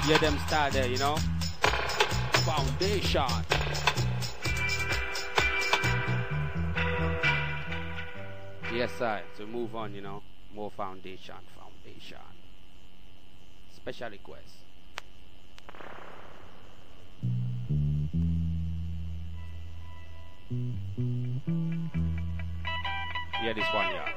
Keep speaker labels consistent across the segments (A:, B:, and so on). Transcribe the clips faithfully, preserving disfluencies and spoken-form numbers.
A: Yeah, them start there, you know. Foundation. Yes, sir. So move on, you know. More foundation, foundation. Special request. Yeah, this one, yeah.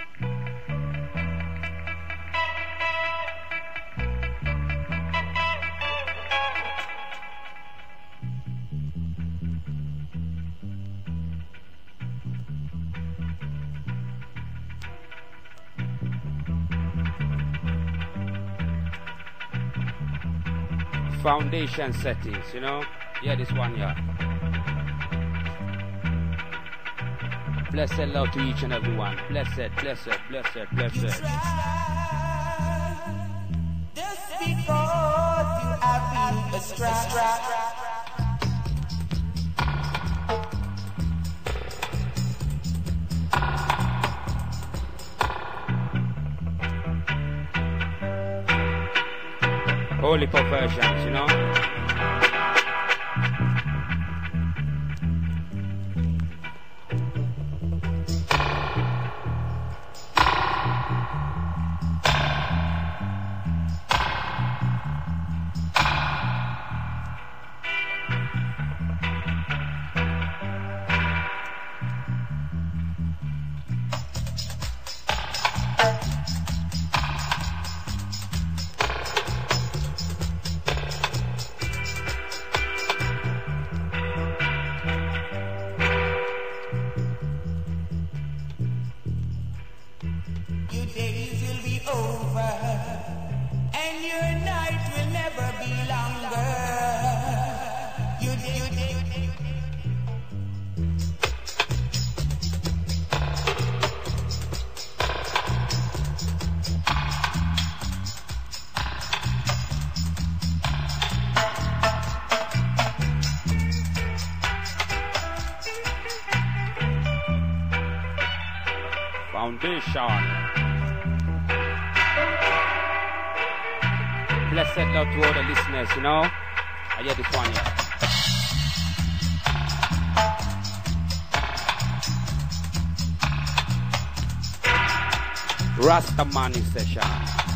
A: Foundation settings, you know. Yeah, this one, yeah. Blessed love to each and every one. Blessed, blessed, blessed, blessed.
B: You try, just because you have been astray.
A: Holy perversions, you know. Blessed love to all the listeners, you know. I hear this one here. Rastamani session.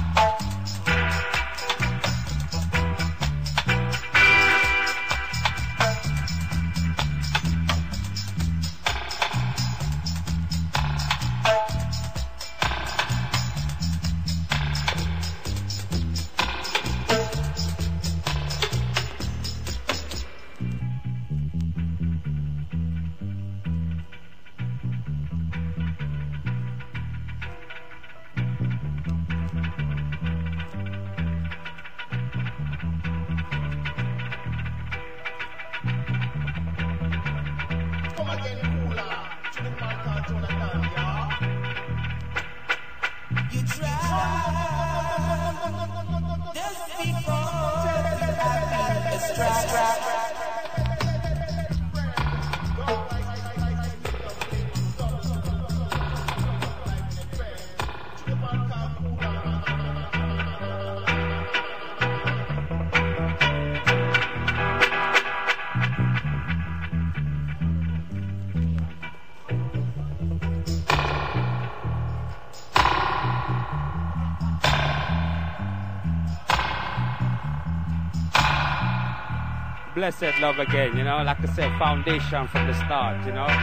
A: Blessed love again, you know, like I said, foundation from the start, you know.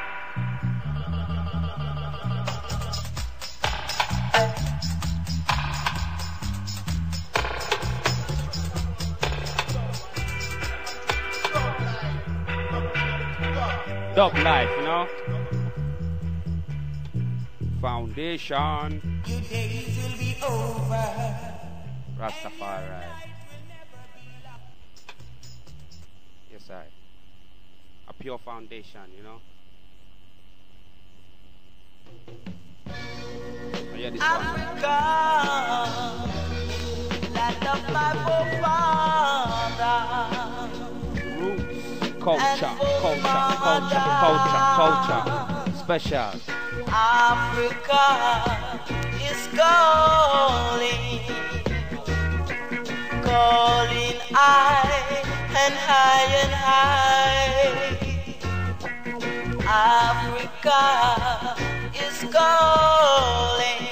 A: Dub life, you know. Foundation.
B: Your days will be over.
A: Rastafari. Yes, I. A pure foundation, you know. Oh, yeah, this
B: Africa, land of my forefather.
A: Roots, culture, culture, culture, culture, culture, special.
B: Africa is calling, calling. high and high and high. Africa is calling,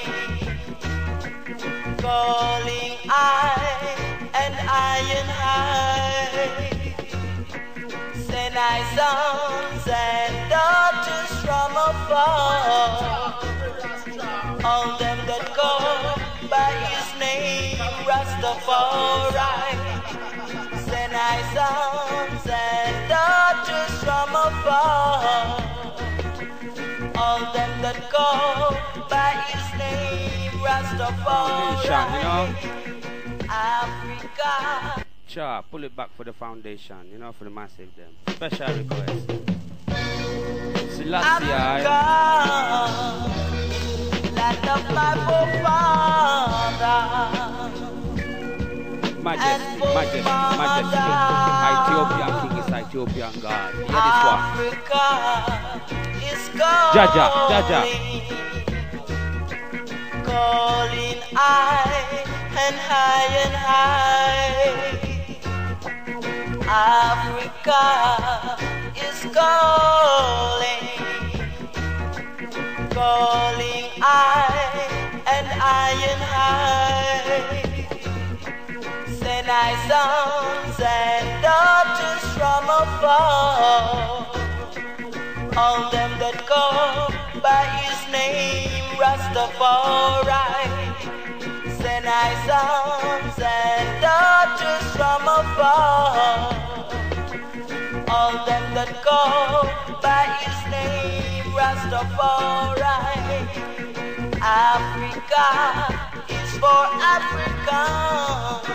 B: calling high and high and high. Send I sons and daughters from afar, all them that call by his name Rastafari. Send I sons and daughters from afar, all them that call by his name Rastafari.
A: You know?
B: Africa.
A: Sure, pull it back for the foundation, you know, for the massive them. Special request. Selassie,
B: Africa, land of my forefather.
A: Majesty, Majesty, Majesty. Ethiopian King is Ethiopian God. Hear this one.
B: Africa is calling,
A: Jaja, Jaja.
B: calling high and high and high. Africa is calling, calling high and high and high. Send I sons and daughters from afar, all them that call by his name Rastafari. Send I sons and daughters from afar, all them that call by his name Rastafari. Africa is for Africa,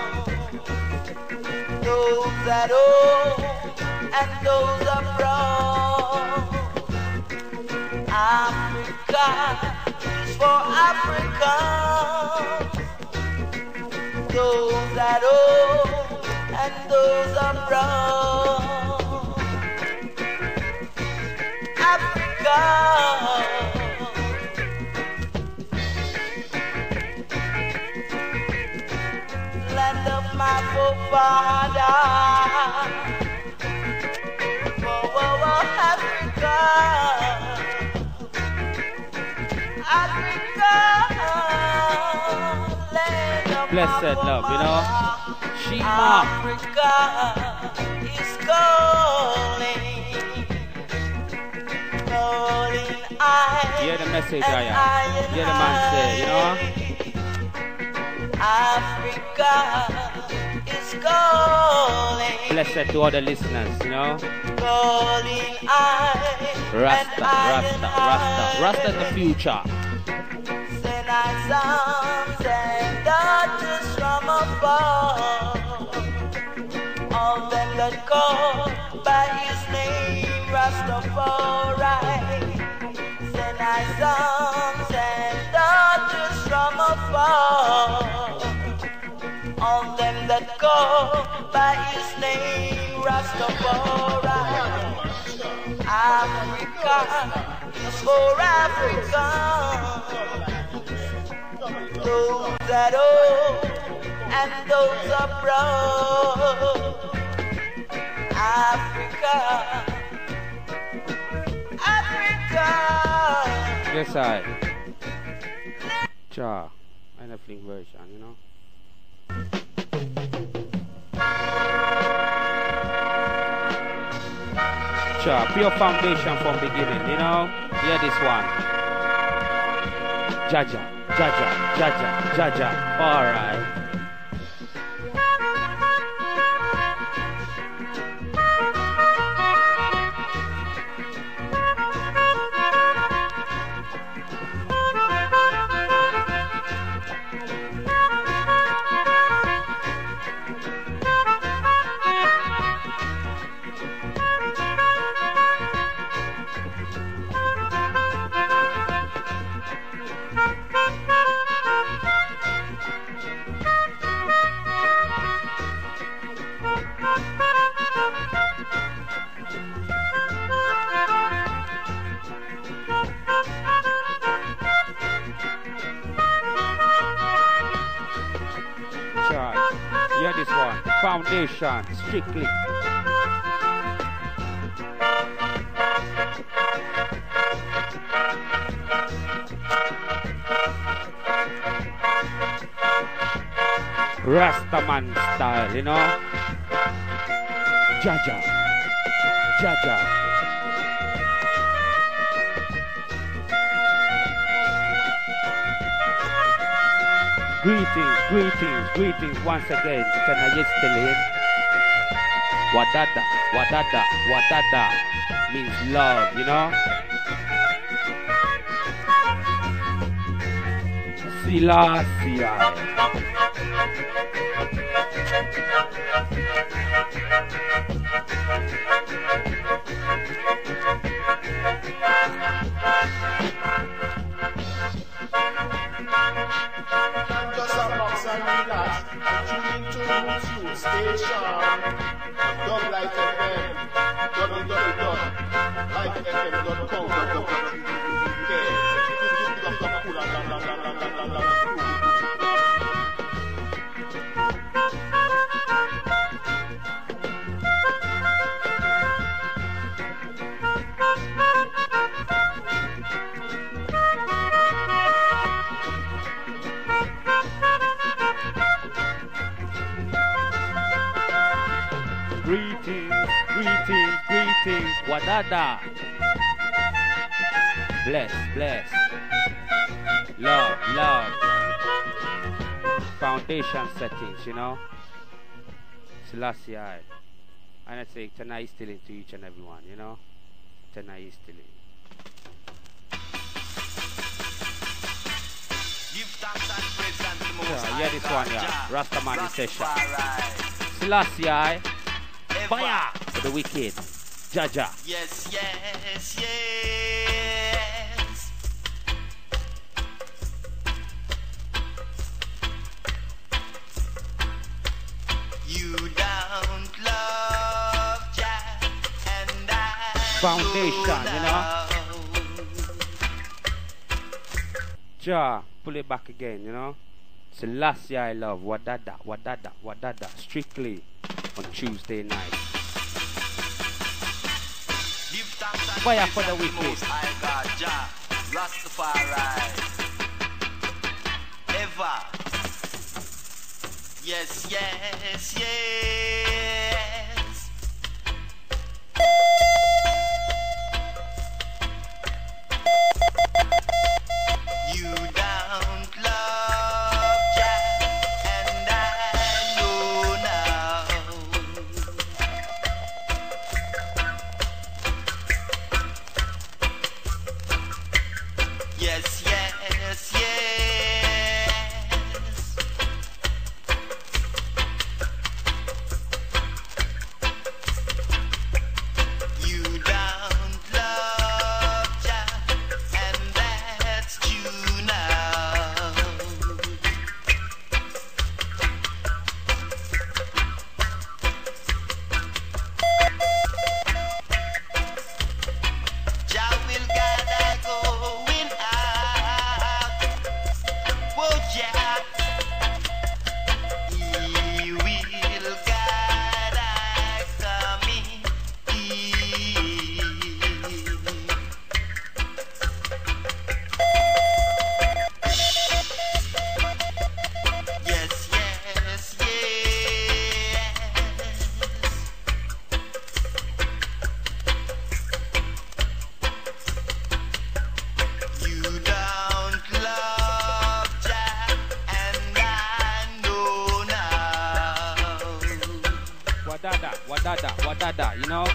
B: those that own and those abroad. Africa is for Africa, those that own and those abroad. Africa, land of my forefather. Whoa, whoa, whoa, Africa, Africa, land of
A: Blessed
B: my
A: love, you know.
B: forefather.
A: Shima.
B: Africa is calling, calling I.
A: Hear the message,
B: and
A: Aya.
B: I and
A: Hear the man say, you know.
B: Africa is calling,
A: Blessed to all the listeners, you know.
B: calling I.
A: Rasta,
B: and I
A: Rasta,
B: and
A: Rasta,
B: I.
A: Rasta the future.
B: Send I sons and daughters from afar, all them that call by his name Rastafari. Send I sons and daughters from afar, all them that call by his name Rastafari. Africa is for Africa, those that own and those abroad. Africa, Africa.
A: Yes, I. Cha. And a fling version, you know. Cha. Pure foundation from beginning, you know. Hear this one. Jaja, Jaja, Jaja, Jaja. Alright. Hear this one. Foundation, strictly. Rastaman style, you know. Jaja, Jaja. Greetings, greetings, greetings once again. Tana yesterday. Wadada, wadada, wadada means love, you know. Silasia. Wadada. Bless, bless. Love, love. Foundation settings, you know. Selassie I. And I say tonight is still into each and every one, you know. Tonight is still in. Yeah, yeah, this one, yeah. Rastaman session. Selassie I. Fire for the wicked. Jaja.
B: Yes, yes, yes. You don't love Jah and I
A: Foundation, you know. Jah, pull it back again, you know. Selassie I love. Wadada, wadada, wadada. Strictly on Tuesday night. Fire for the wicked.
B: I got Jah, Rastafari. Ever. Yes, yes, yes. You don't love Jah, and I know now. Yes, yes, yes. You don't love Jah, and that's true now. Jah will guide I going out. Whoa, Jah. He will guide I coming in. Yes, yes, yes. You don't love Jah, and I know now.
A: Wadada, wadada, wadada, you know.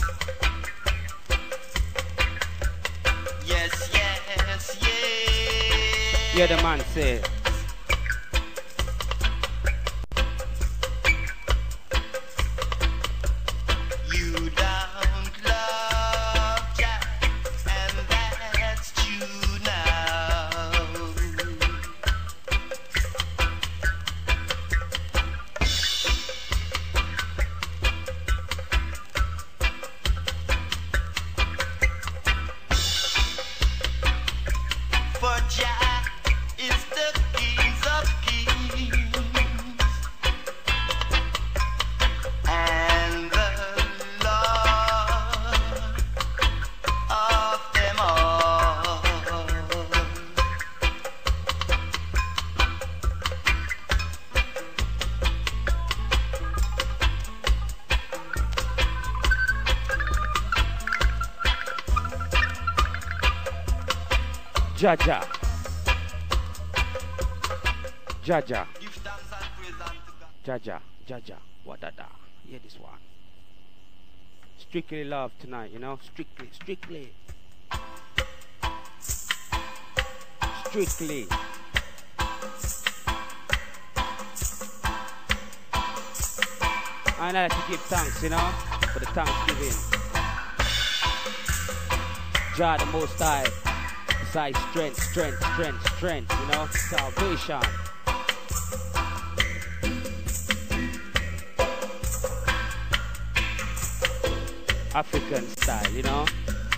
B: Yes, yes, yes.
A: Hear the man say.
B: You don't love Jah, and that's true now. For Jah is the
A: Jaja. Jaja. Jaja. Jaja. Wadada. Hear this one. Strictly love tonight, you know? Strictly. Strictly. Strictly. And I like to give thanks, you know, for the Thanksgiving. Jah the Most High, beside strength, strength, strength, strength, you know, salvation. African style, you know.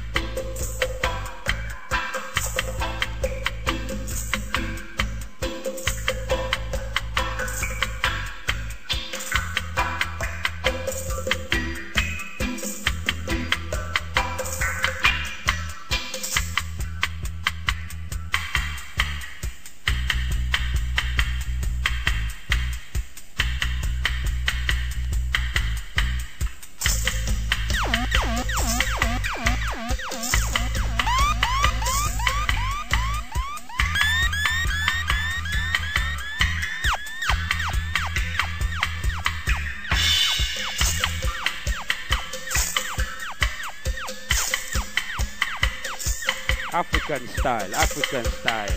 A: African style, African style.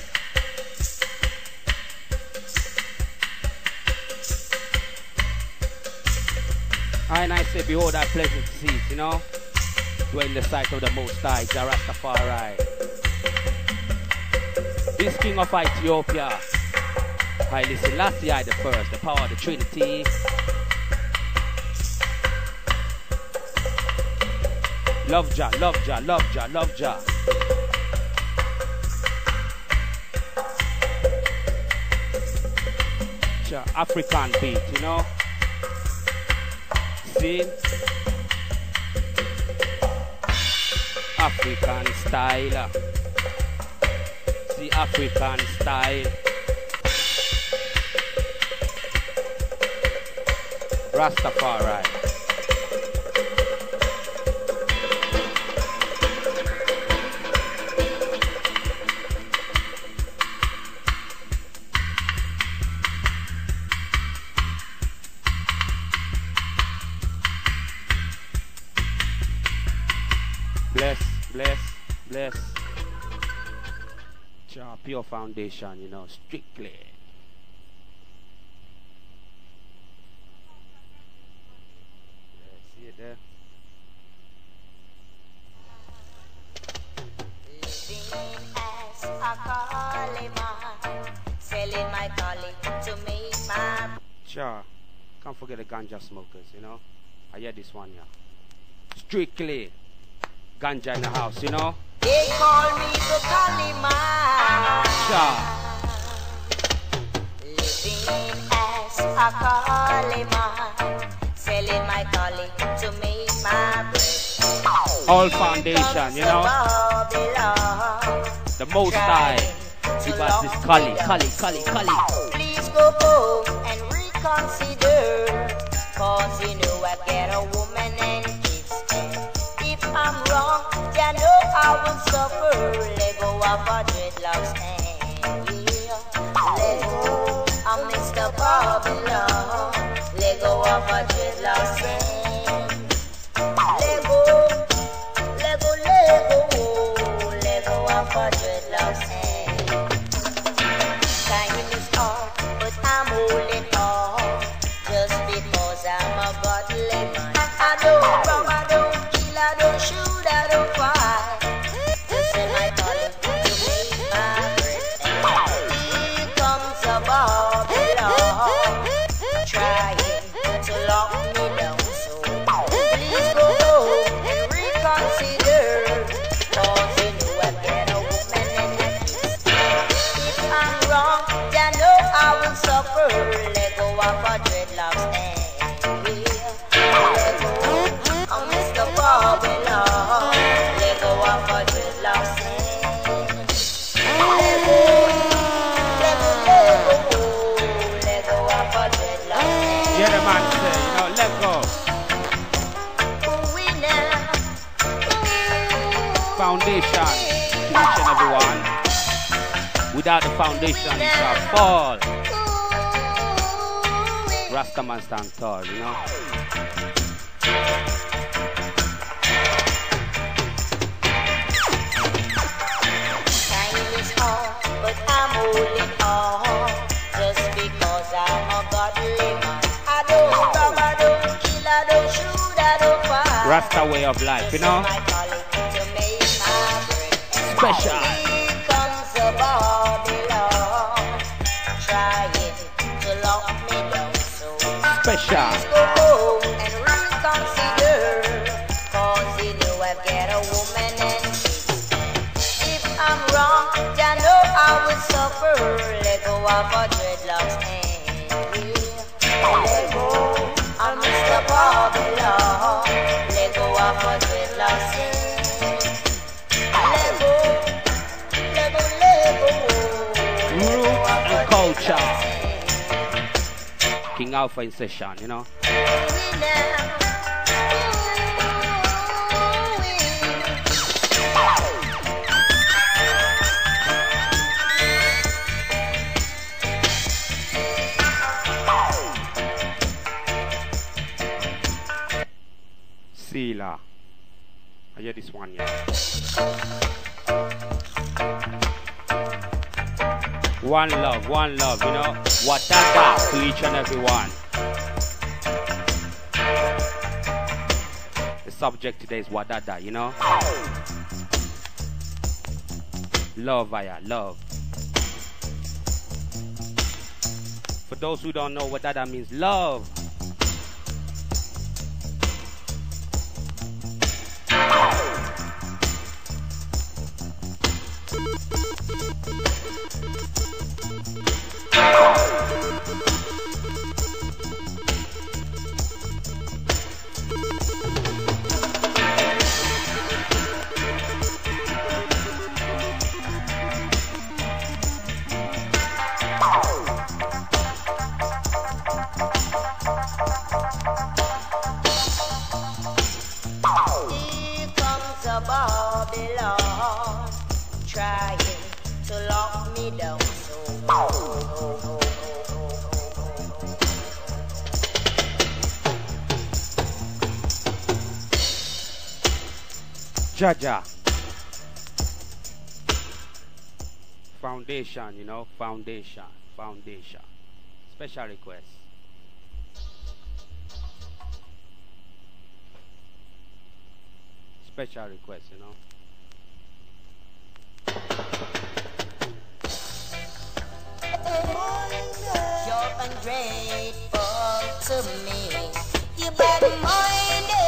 A: And I say, behold, that pleasant seat, you know, dwell in the sight of the Most High, Jah Rastafari. This King of Ethiopia, Haile Selassie the First, the power of the Trinity. Love Jah, love Jah, love Jah, love Jah. African beat, you know. See? African style. See, African style. Rastafari. Pure foundation, you know, strictly. Yeah, see it there?
B: Living as a collie man, selling my collie to make my.
A: Sure, can't forget the ganja smokers, you know. I hear this one, yeah. Strictly ganja in the house, you know.
B: They call me the collie man.
A: Sure.
B: Living as a collie man, selling my collie to make my bread.
A: All foundation, you know. The Most High. Give us this collie, collie, collie, collie.
B: Please go home and reconsider, cause you know I get a woman and kids. And if I'm wrong, you know I will suffer. Let go of our dreadlocks and yeah, let go of Mister Babylon. Let go of our dreadlocks and let go, let go, let go, let go of our dreadlocks and time is hard, but I'm holding on just because I'm a godly man. I don't rob, I don't kill, I don't shoot, I don't fight. Just in my collie to make my bread. Here comes a Babylon trying to lock me down. So please go home and reconsider, cause you know I get a woman and a kiss. If I'm wrong, you know I will suffer. Let go of our dreadlocks and yeah, let go of Mister Babylon. Let go of our dreadlocks and let go, let go, let go, let go of our dreadlocks and
A: Yeah, the man say, you know, let go.
B: we now
A: Foundation. Each and everyone. Without the foundation, it shall fall. Rastaman stand tall, you know.
B: Time is hard, but I'm holding on. Just because I'm a godly man. I don't rob, I don't kill, I don't shoot, I don't fight.
A: Rasta way of life, you know. Special.
B: Here comes a Babylon, trying to lock me down. So
A: Special.
B: please go home and reconsider, cause you know I've got a woman and kids. If I'm wrong, you know I will suffer. Let go of my dreadlocks and yeah. Let go, I'm Mister Babylon. Let go of my dreadlocks and
A: culture. King Alpha in session, you know. Sila. I hear this one, yeah. One love, one love, you know. Wadada to each and every one. The subject today is Wadada, you know. Love, via love. For those who don't know what that means, love. Jaja. Foundation, you know, foundation, foundation. Special request. Special request, you know.
B: You're ungrateful to me. You bad-minded.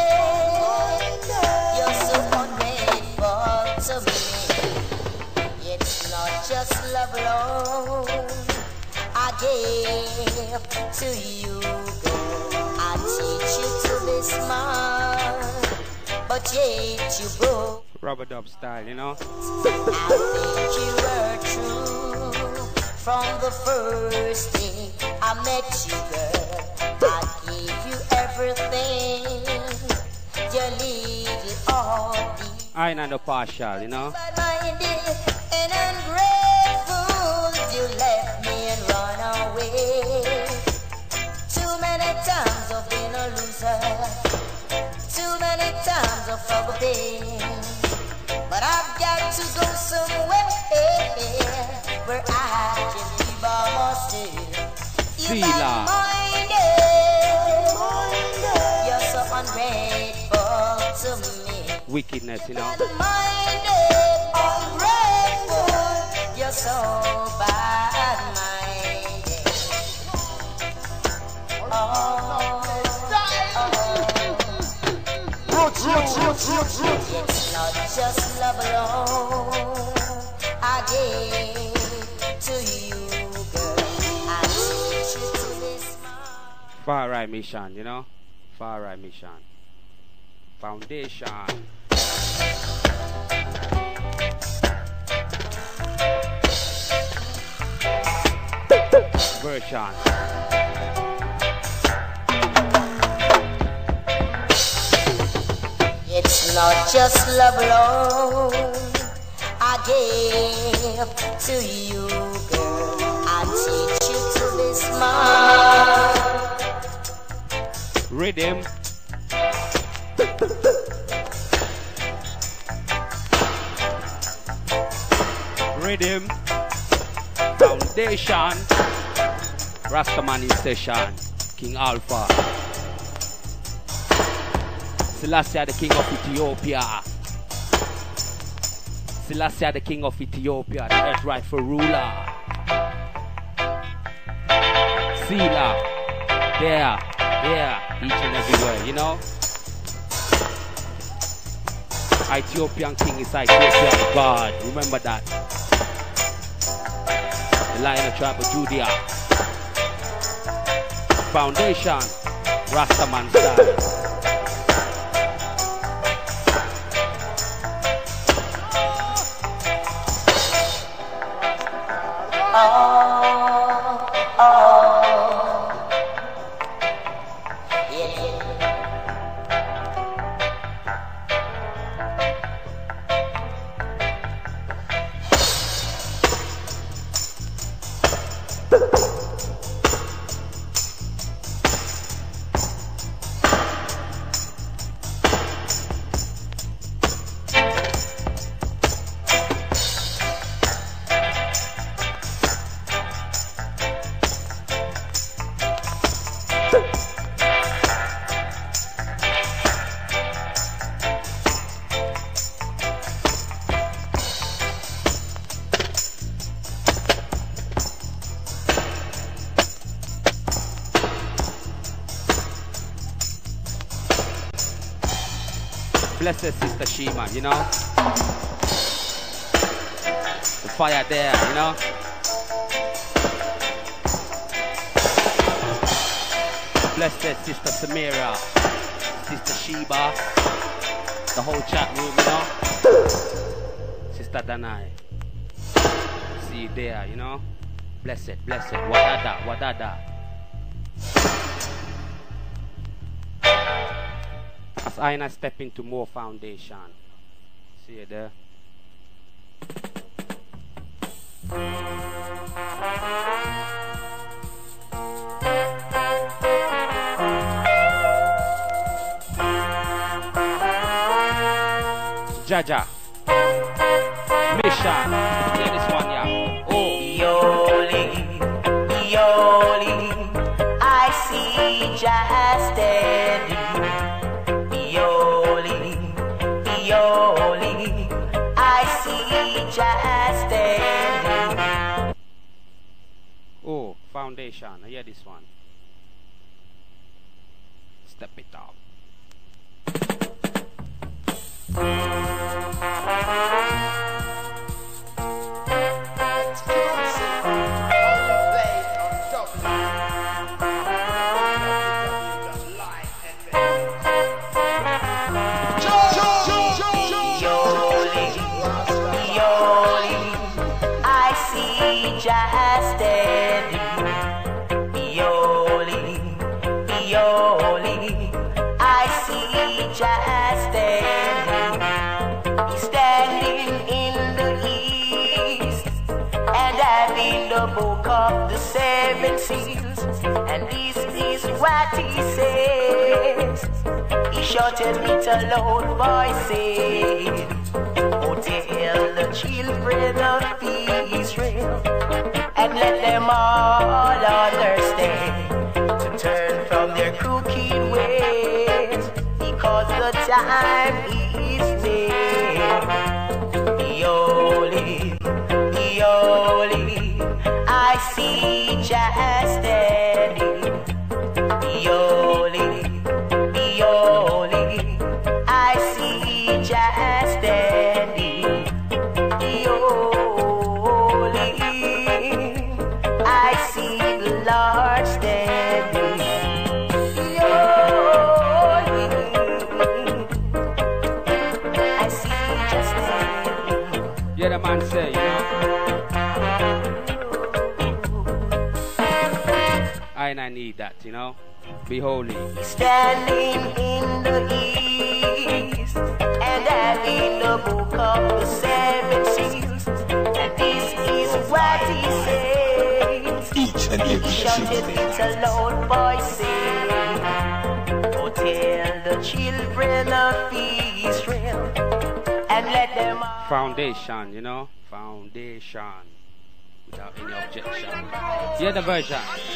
B: You're so ungrateful to me. It's not just love alone I gave to you, girl. I teach you to be smart, but yet you broke.
A: Rubber dub style, you know.
B: I think you were true from the first day I met you, girl. I gave you everything. You needed all the
A: I ain't no partial, you know.
B: bad-minded and ungrateful. You left me and run away. Too many times I've been a loser. Too many times I've forgotten. But I've got to go somewhere where I can be by myself. You bad-minded. You're so ungrateful to me.
A: Wickedness, you know.
B: Bad-minded, ungrateful. You're so bad-minded. Oh, it's not just love alone I gave to you, girl. I teach you to be smart.
A: Far right mission, you know. Far right mission. Foundation. Version.
B: It's not just love alone I give to you, girl. I teach you to be smart.
A: Rhythm. Rhythm. Foundation. Rastaman in session. King Alpha. Selassie the king of Ethiopia. Selassie the king of Ethiopia, the earth rightful ruler. Sila, there, there, each and everywhere, you know. Ethiopian king is Ethiopian God, remember that. The Lion of tribe of Judea. Foundation, Rastaman style.
B: Oh, oh, yeah.
A: Blessed Sister Shima, you know. The fire there, you know. Blessed Sister Samira, Sister Sheba, the whole chat room, you know. Sister Danai. See you there, you know. Blessed, blessed, wadada, wadada. As I and I step into more foundation. See you there. Jaja. Mission. Hear this one, yeah. Oh.
B: Yoli, Yoli, I see Jah steady. Yoli, Yoli, I see Jah steady.
A: Oh, foundation. I hear this one. Step it up.
B: Just steady, Yoli, Yoli, I see just steady. He's standing in the east and having the book of the seven seals, and this is what he says. He shouted with a loud voice, saying, oh, tell the children of Israel, and let them all understand to turn from their crooked ways, because the time is near. Yoli, Yoli, I see Jah standing. Yoli, Yoli, I see Jah standing. Yoli, I see the Lord standing. Yoli, I see Jah standing.
A: Yeah, the man say, you know. I and I need that, you know. Be holy.
B: Standing in the east and having the book of the seven seals,
C: until it's a loud voice sing. Oh, tell the children of Israel and let them out.
A: Foundation, you know? Foundation. Without any objection. Hear the version.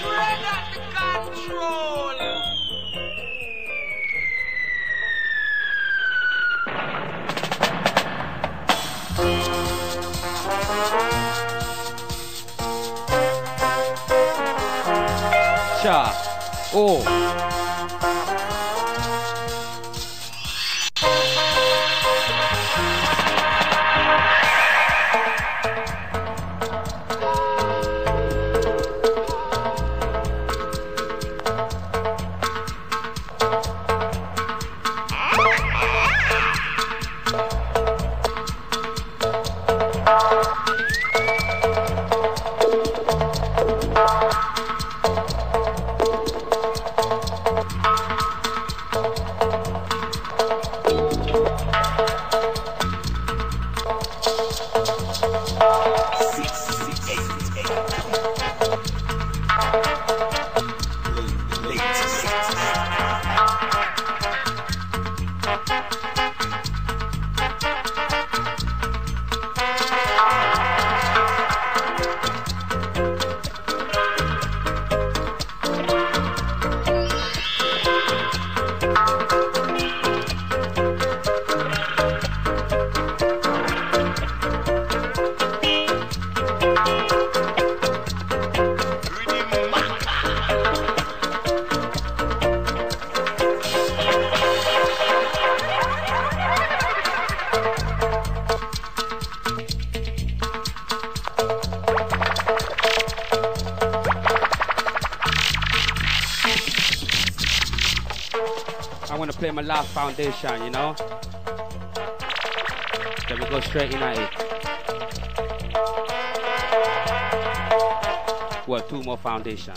A: Cha. Oh. Play my last foundation, you know. Then we go straight in at it. Well, two more foundation.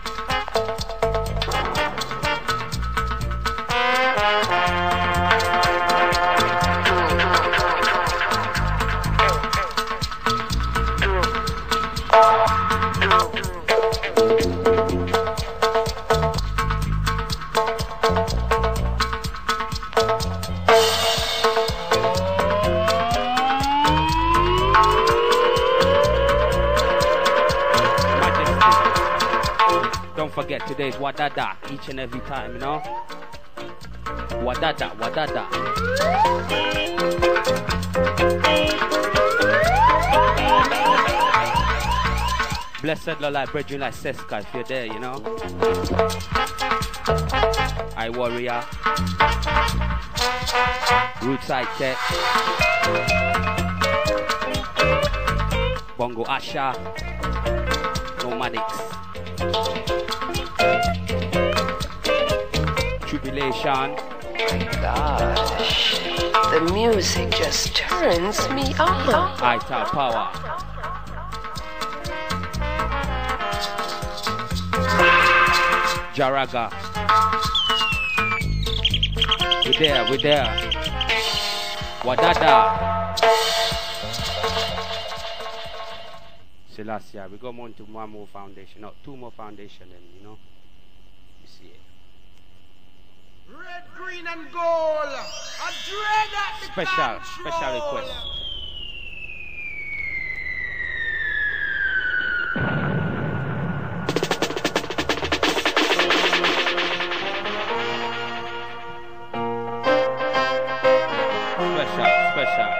A: Forget today's Wadada each and every time, you know. Wadada, Wadada. Blessed Lord, like brethren like Seska, if you're there, you know. I Warrior, Rootside Tech, Bongo Asha, Nomadics. Tribulation.
D: My gosh, the music just turns me on.
A: Ital Power. Jaraga. We there, we there. Wadada. Selassie, we go on to one more foundation, no, two more foundation then, you know. You see it.
E: Red, green and gold. A dread at the
A: Special,
E: control.
A: special request. Special, special.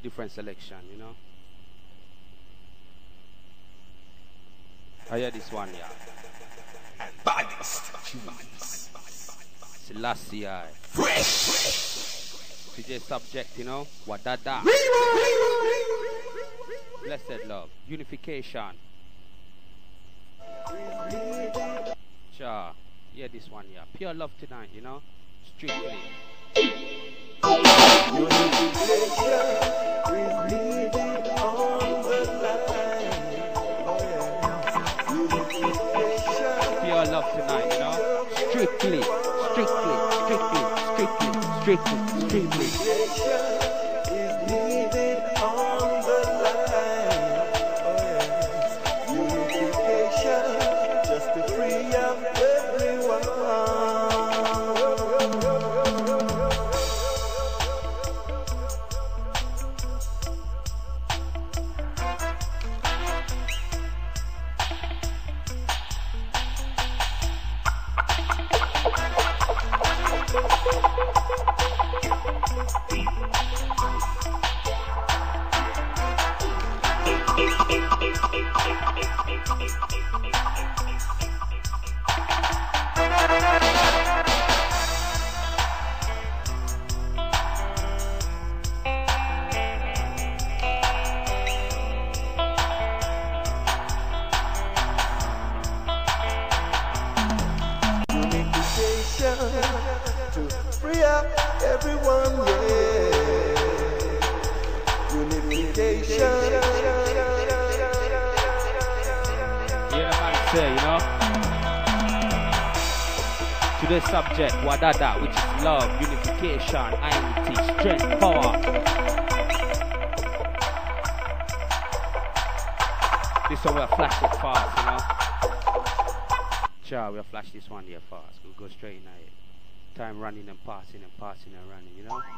A: different selection, you know. I hear this one, yeah.
E: And baddest tunes.
A: Selassie I. P J Subject, you know. Wadada. Blessed love. Unification. Sure. Yeah, this one, yeah. Pure love tonight, you know. Strictly. Pure love tonight, you know. Strictly, strictly, strictly, strictly, strictly, strictly.
F: Is needed on the line. Oh yes, unification, just to free up everyone. To free up everyone, yeah. Unification.
A: Yeah, man, say, you know. Today's subject, Wadada, which is love, unification, unity, strength, power. This one we'll flash it fast, you know. Sure, we'll flash this one here fast. We'll go straight in it. Time running and passing and passing and running, you know.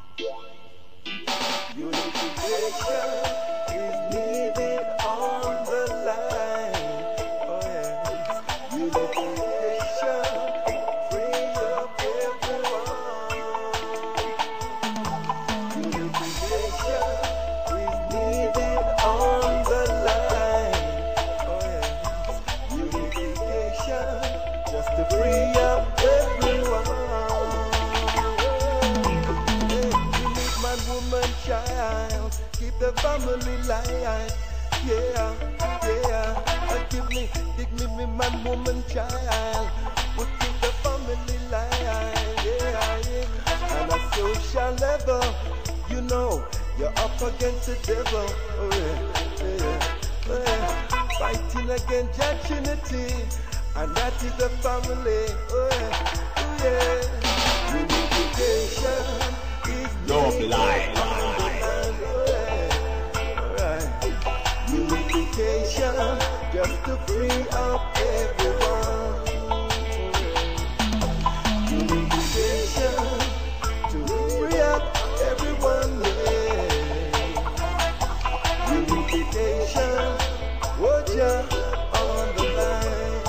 F: Unification is needed on the line. Oh yes, unification, free up everyone. Unification is needed on the line. Oh yes, unification, just to free up everyone. Woman, child, keep the family life. Yeah, yeah. Uh, give me, give me, me, man, woman, child. Would keep the family life. Yeah, yeah. And a social level, you know, you're up against the devil. Oh yeah, yeah, yeah. Fighting against judgmenty, and that is the family. Oh yeah, oh yeah. Unification.
E: Love life.
F: Unification, just to free up everyone. Unification, to free up everyone. Yeah. Unification, watch out on the line.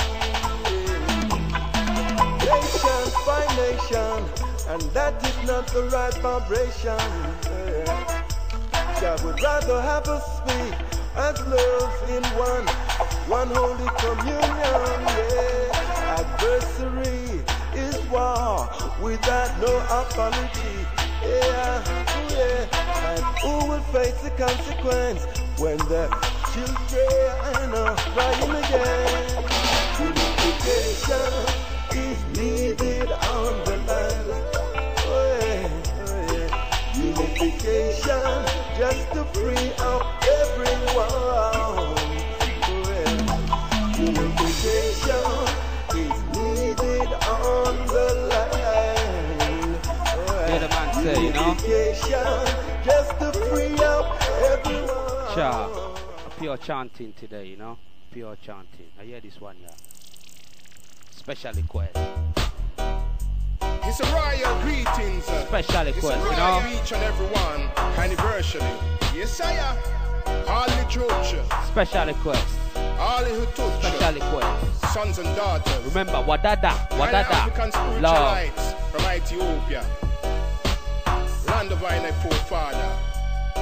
F: Yeah. Nation, find nation. And that is not the right vibration. Yeah. I would rather have us speak as love in one, one holy communion. Yeah. Adversary is war without no apology. Yeah, yeah. And who will face the consequence when the children are crying again? Unification is needed on the line. Unification, just to free up everyone. Unification is needed on the line.
A: Yeah, the man say, you know.
F: Unification, just to free up everyone.
A: Sure. A pure chanting today, you know. Pure chanting. I hear this one, yeah. Special request.
E: It's a royal greetings.
A: Special request,
E: it's a royal,
A: you know.
E: each and every one. Anniversary. Yes, sire. All the church.
A: Special request.
E: All the who touch.
A: Special request.
E: Sons and daughters.
A: Remember, Wadada. Wadada.
E: African spiritualites from Ethiopia. Land of our forefather.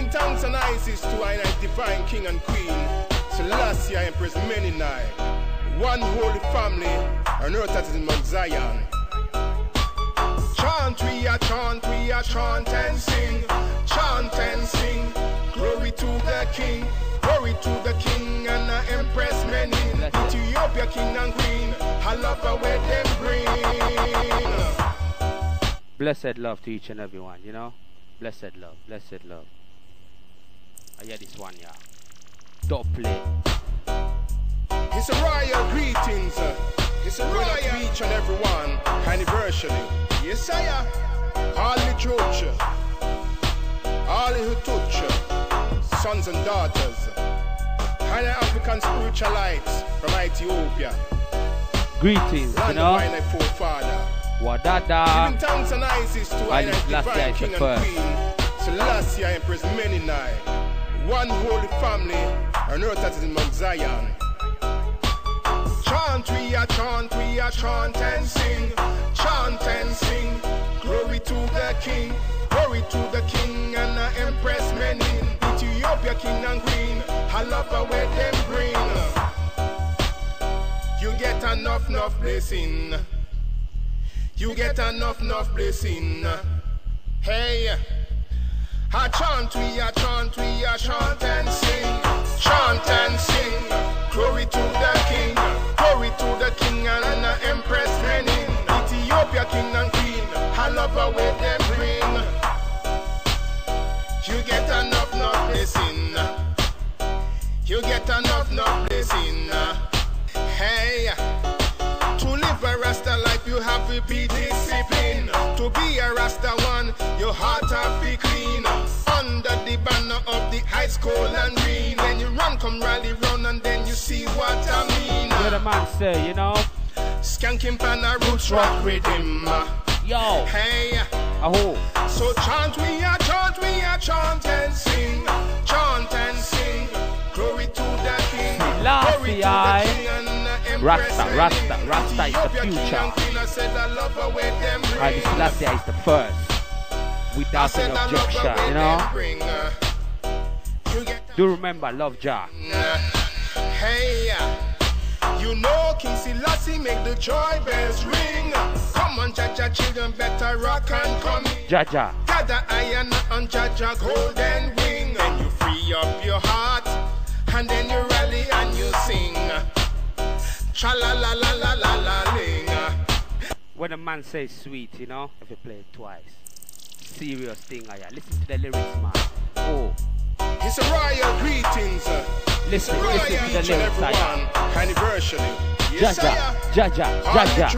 F: Giving thanks and Isis to our divine king and queen, Selassie Empress Meninai. One holy family on earth that is in Mount Zion. Chant, we are chant, we are chant and sing. Chant and sing. Glory to the king. Glory to the king and the Empress Menin. Ethiopia king and queen. I love her where them bring.
A: Blessed love to each and every one, you know? Blessed love, blessed love. I hear this one, yeah. Don't play.
F: It's a royal greetings. It's a royal to each and every one. Anniversary. Yes, I am. All the church. All the touch. Sons and daughters. And the African spiritualites from Ethiopia.
A: Greetings,
F: Land
A: you know?
F: of my forefather.
A: Wadada.
F: Giving thanks and Isis to our divine king and queen, Selassie Empress Meninai. One holy family on earth that is in Mount Zion. Chant, we are chant, we are chant and sing. Chant and sing. Glory to the king. Glory to the king and the Empress Menin. Ethiopia king and queen. I love her where them bring. You get enough, enough blessing. You get enough, enough blessing. Hey, I chant, we are chant, we are chant and sing. Chant and sing. Glory to the king. Glory to the king and the Empress Menin. Ethiopia king and queen. I love her where them bring. You get enough, enough blessing. You get enough, enough blessing. Hey. To live a Rasta life, you have to be disciplined. To be a Rasta one, your heart have to be clean. Under the banner of the high school and green. Then you run, come rally round, and then you see what I mean.
A: What the man say, you know?
F: Skanking pan a roots rock rhythm.
A: Yo.
F: Hey.
A: Aho.
F: So chant, we are chant, we are chant and sing. Chant and sing. Glory to the king. Glory to the king and
A: Rasta, Rasta, Rasta is the future. Haile Selassie is the first. Without any objection, you know? Do remember, love Jah.
F: Hey, you know King Selassie make the joy bells ring. Come on, Jah Jah children, better rock and come in.
A: Jah Jah.
F: Gather iron on Jah Jah golden wing. And you free up your heart, and then you rally and you sing. Cha la la la la la la ling.
A: When a man says sweet, you know, if you play it twice. Serious thing, I listen to the lyrics, man. Oh.
F: It's a royal greetings.
A: Listen,
F: it's a
A: listen to the lyrics, I
F: anniversary.
A: Jah Jah, Jah Jah, Jah Jah.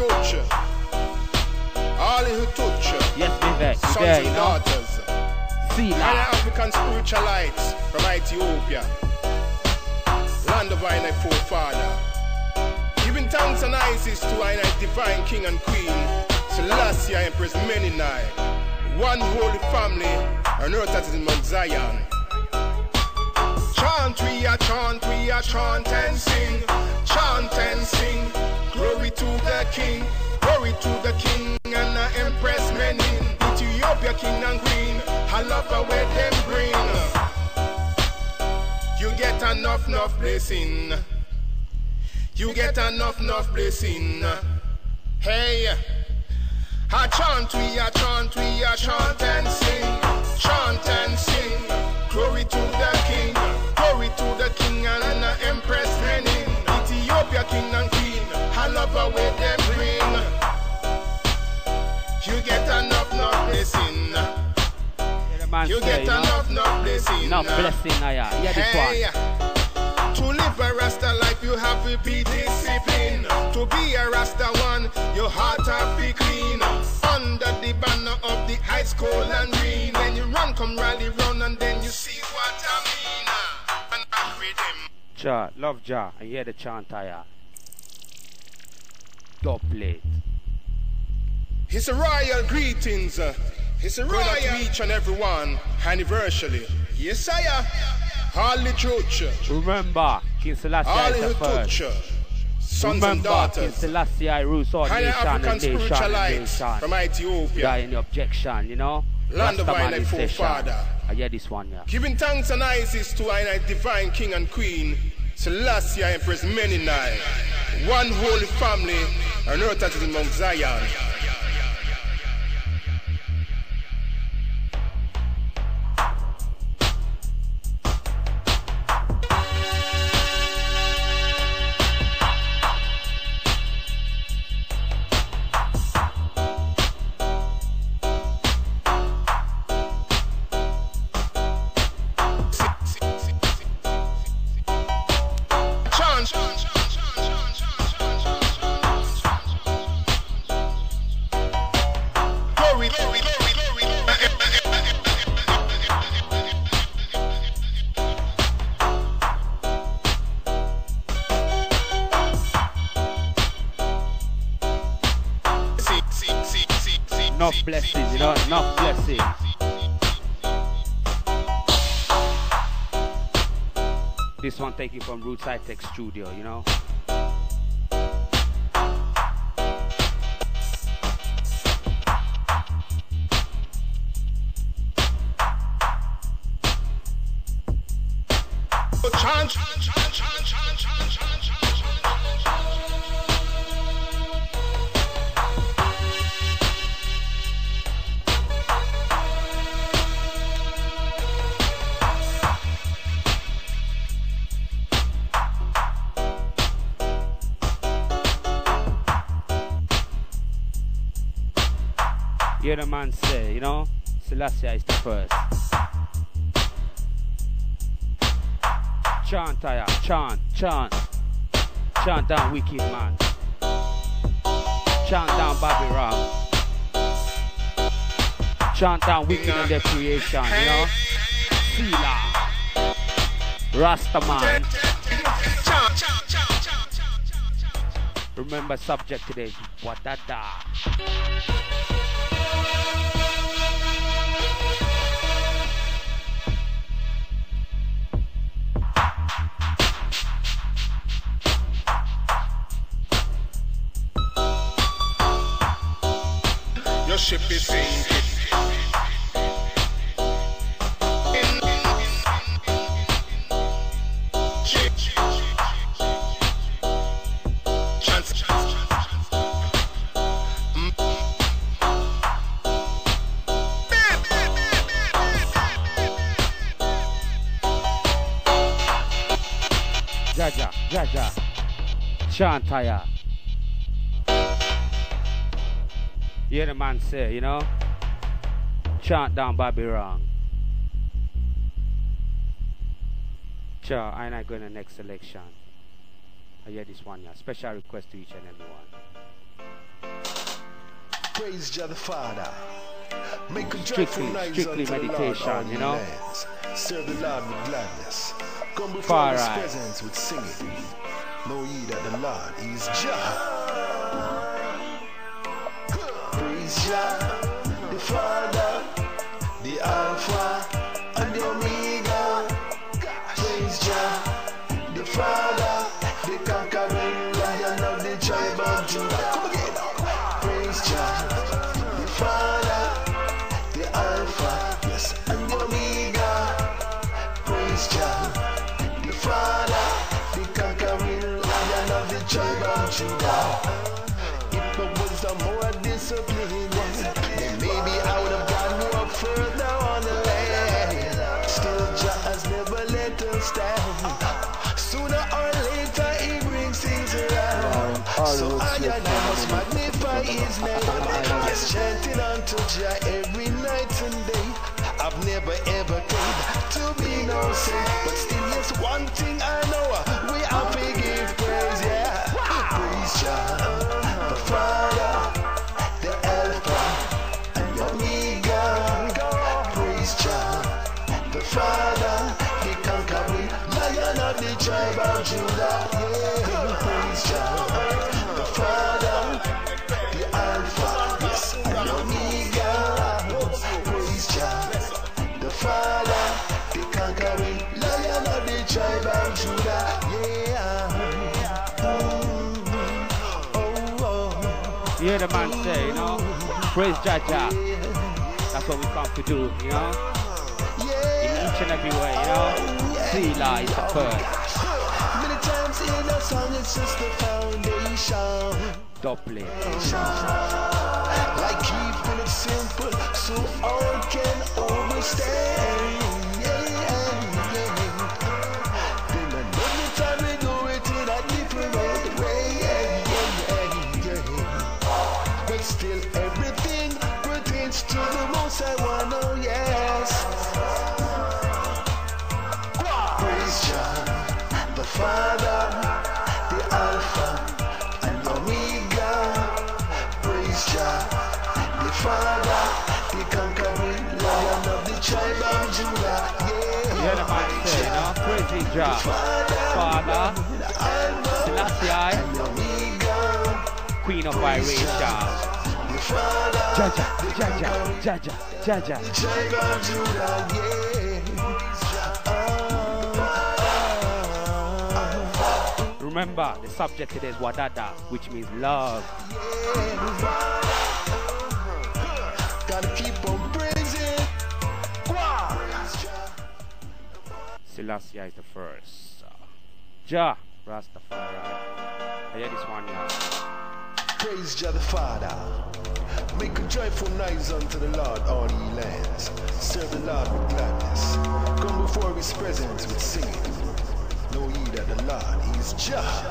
F: All who touch.
A: Yes, me there,
F: sons
A: there,
F: and
A: you know?
F: daughters.
A: See
F: and
A: that.
F: African spiritualites from Ethiopia. Land of our forefather. Giving thanks and Isis to our divine king and queen, Selassie Empress Meninai. One holy family on earth that is in Mount Zion. Chant, we are chant, we are chant and sing. Chant and sing. Glory to the king. Glory to the king and the Empress Menin. Ethiopia king and queen. I love her where them bring. You get enough, enough blessing. You get enough, enough blessing. Hey, I chant, we are chant, we are chant and sing. Chant and sing. Glory to the king. Glory to the king and the Empress Menin. Ethiopia king and queen. I love her where them bring. You get enough, enough blessing. You
A: say,
F: get
A: you know?
F: enough, enough blessing.
A: Enough blessing, I yeah. Yeah, this
F: Hey.
A: one.
F: To live a Rasta life, you have to be disciplined. To be a Rasta one, your heart have to be clean. Under the banner of the high school and green. Then you run, come rally round, and then you see what I mean. And I read him.
A: Jah, love Jah, and hear the chant I yeah. Double it.
F: It's a royal greetings. It's a royal to each and every one. Anniversary. Yes, I am. All the church.
A: Remember, King Selassie
F: All
A: is the
F: who
A: first.
F: touch. Sons and
A: Remember, King
F: daughters.
A: Selassie rules all
F: And
A: nation
F: African
A: and nation and
F: spiritualites
A: nation.
F: from Ethiopia.
A: Got any objection, you know?
E: Land of
A: Rastaman
E: our
A: is session.
E: forefather.
A: I hear this one, yeah.
E: Giving thanks and praises to our divine king and queen, Selassie Empress Meninai. One holy family, and earth that is in Mount Zion.
A: Enough blessings, you know, enough blessings. This one taken from Roots High Tech Studio, you know. Hear the man say, you know, Selassie is the first. Chant, aya, chant, chant. Chant down wicked man. Chant down Bobby Ram. Chant down wicked in their creation, you know. Sila. Rastaman. Remember subject today is Wadada.
E: Your ship is sinking.
A: Jaja, Jaja, Chantaya. Hear the man say, you know, chant down Bobby wrong. Sure, I'm not going to next selection. I hear this one, yeah. Special request to each and every one.
F: Praise Jah the Father. Make a
A: Strictly,
F: joyful noise
A: strictly
F: unto the Lord,
A: meditation,
F: all
A: you
F: ye
A: know.
F: lands. Serve the Lord with gladness. Come before
A: Far
F: His
A: right.
F: presence with singing. Know ye that the Lord is Jah. Praise Jah, the Father, the Alpha and the Omega. Praise Jah, the Father, the conquering Lion of the tribe of Judah. Come again. Praise Jah, the Father, the Alpha, yes, and the Omega. Praise Jah, the Father, the conquering Lion of the tribe of Judah. If I was a more disciplined, then maybe I would have gone more further on the land. Still, Jah has never let us down. Sooner or later, He brings things around. So I and I must magnify His name. Yes, chanting unto Jah every night and day. I've never ever claimed to be no saint, but still, yes, one thing I know, we have to give praise, yeah. Praise Jah, the Father, the Alpha and the Omega. Praise Jah, the Father, the conquering Lion of the tribe of Judah. Yeah, praise Jah, the Father, the Alpha, yes, and the Omega. Praise Jah, the Father, the conquering Lion of the tribe of Judah. Yeah. Mm. Oh, oh.
A: You hear the man say, you know, praise Jaja. The That's what we come to do, you know? In each and every way, you know? Selah is the first.
F: Many times in a song, it's just the foundation.
A: Doubly.
F: Like keeping it simple so all can understand. Yeah, yeah, yeah. Then another time we do it in a different way. Yeah, yeah, yeah, yeah. But still everything pertains to the most I want, oh yes. Praise Jah, the Father, the Alpha and Omega. Praise Jah, the Father, the conquering Lion of the tribe of Judah. Yeah,
A: Yeah, the man say, you know? Praise Jah, Father, Selassie, Queen of Irene, Jaja, Jaja, Jaja, Jaja.
F: tribe of Judah. Yeah.
A: Remember, the subject today is Wadada, which means love.
F: Gotta keep on praising.
A: Selassie is the first. Jah, Rastafari. I hear this one now.
F: Praise Jah the Father. Make a joyful noise unto the Lord, all ye lands. Serve the Lord with gladness. Come before his presence with singing. Know ye that the Lord is Jah.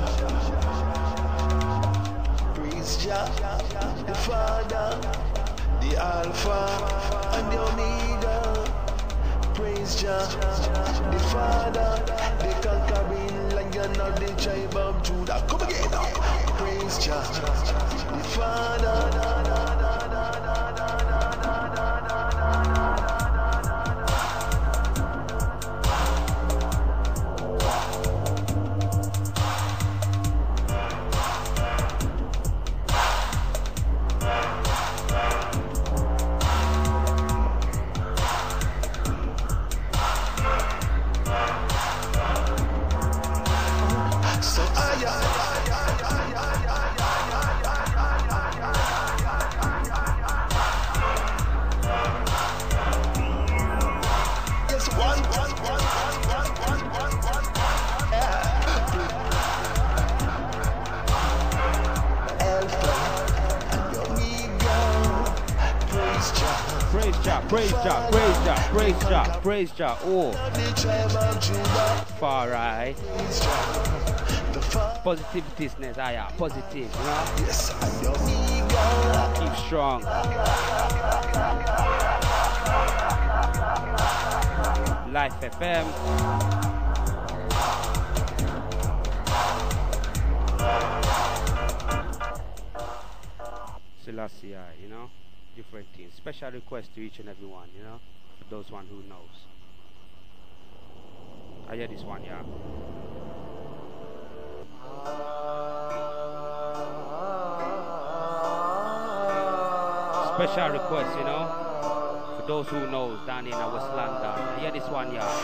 F: Praise Jah, the Father, the Alpha and the Omega. Praise Jah, the Father, the conquering Lion of the tribe of Judah. Come again now. Praise Jah, the Father. So I yes, one, one, one, one, one, one, one, one. Alpha and Omega. Praise Jah.
A: Praise Jah, praise Jah, praise Jah, praise Jah, praise Jah. Oh,
F: The tribe of Judah.
A: far right.
F: Praise Jah. The Father.
A: Positiveness, I am positive, you know?
F: Yes, and Omega.
A: Keep strong. Life F M. Selassie, you know? Different things. Special request to each and every one, you know? For those one who knows. I hear this one, yeah. Special request, you know? For those who knows, down in our West London. I hear this one, yeah.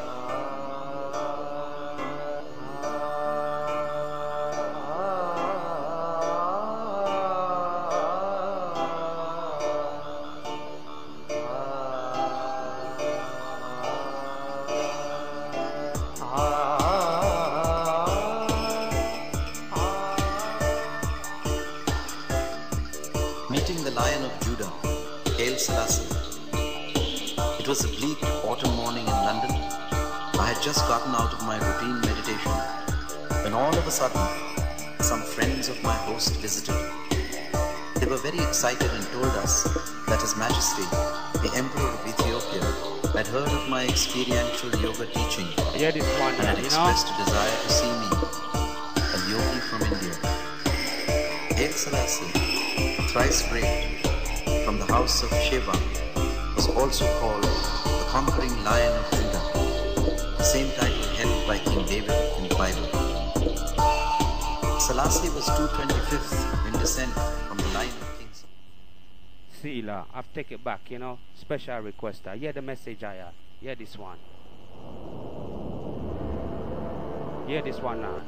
G: Meeting the Lion of Judah, Haile Selassie. It was a bleak autumn morning in London. I had just gotten out of my routine meditation when all of a sudden some friends of my host visited. They were very excited and told us that His Majesty, the Emperor of Ethiopia, had heard of my experiential yoga teaching
A: I hear this one,
G: and
A: yeah,
G: had
A: you know?
G: expressed a desire to see me, a yogi from India. Haile Selassie, thrice great, from the house of Shiva, was also called the conquering Lion of Judah, the same title held by King David in the Bible. Selassie was two hundred twenty-fifth in descent from the line of kings.
A: Selah, I've taken it back, you know? Special request. I hear the message I have. Hear this one. Hear this one now.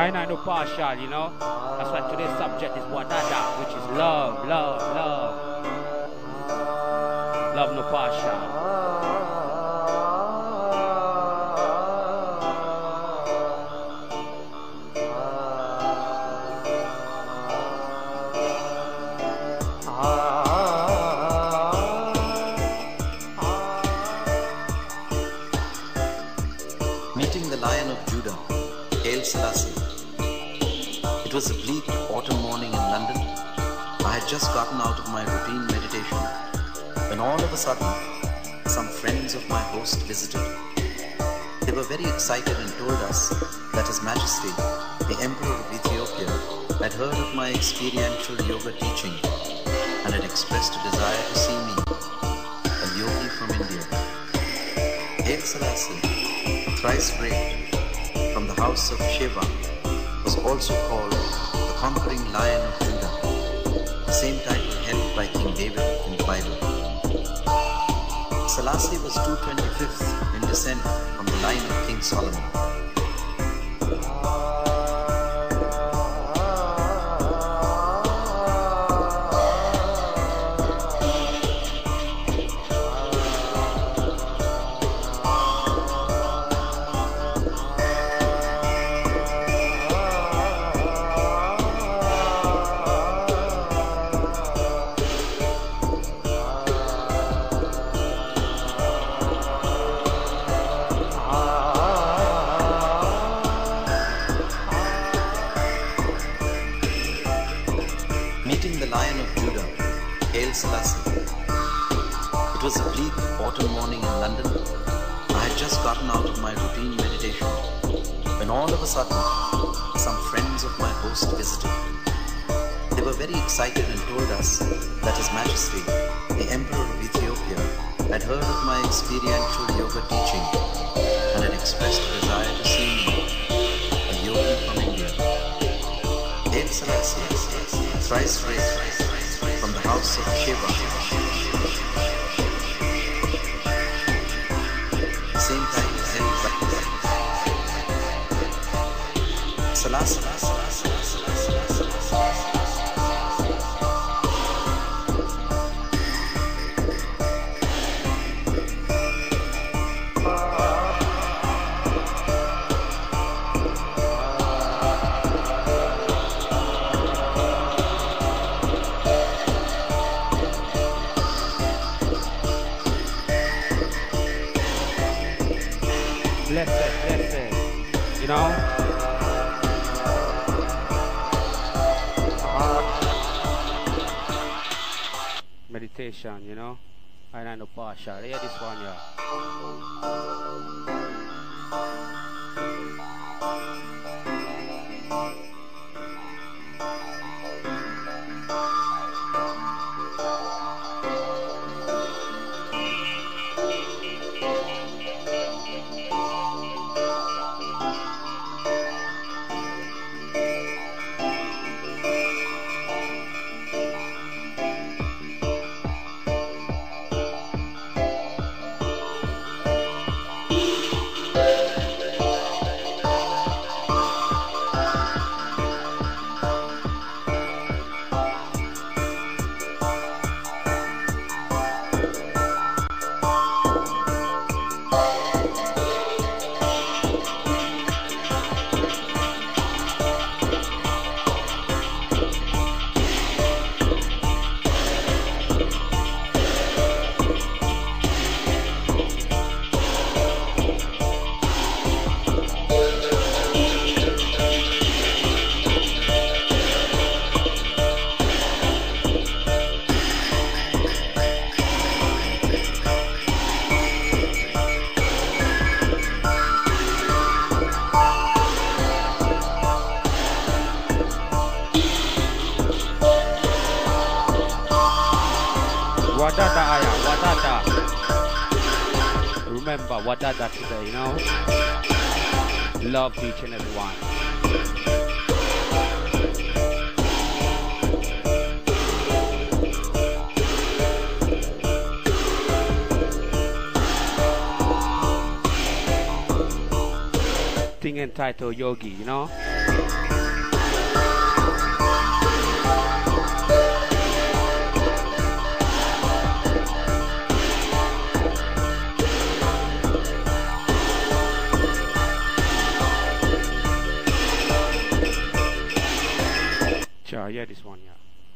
A: I ain't no partial, you know. That's why today's subject is Wadada, which is love, love, love. Love no partial.
G: Meeting the Lion of Judah, Haile Selassie. It was a bleak autumn morning in London. I had just gotten out of my routine meditation when all of a sudden some friends of my host visited. They were very excited and told us that His Majesty, the Emperor of Ethiopia, had heard of my experiential yoga teaching and had expressed a desire to see me, a yogi from India. Haile Selassie, thrice great, from the house of Shiva, was also called the conquering Lion of Judah, the same title held by King David in the Bible. Selassie was two hundred twenty-fifth in descent from the line of King Solomon. Meeting the Lion of Judah, Haile Selassie. It was a bleak autumn morning in London. I had just gotten out of my routine meditation when all of a sudden some friends of my host visited. They were very excited and told us that His Majesty, the Emperor of Ethiopia, had heard of my experiential yoga teaching and had expressed a desire to see me, a yogi from India. Haile Selassie, thrice great, from the house of Shiva, the same title held by Selassie.
A: Blessed, blessed, you know. Meditation, you know. I ain't no partial. Hear this one, yeah. Wadada Aya, Wadada. Remember Wadada today, you know? Love to each and every one. Thing entitled Yogi, you know? this one, yeah.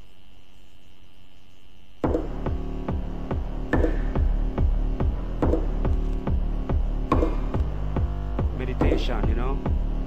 A: Meditation, you know.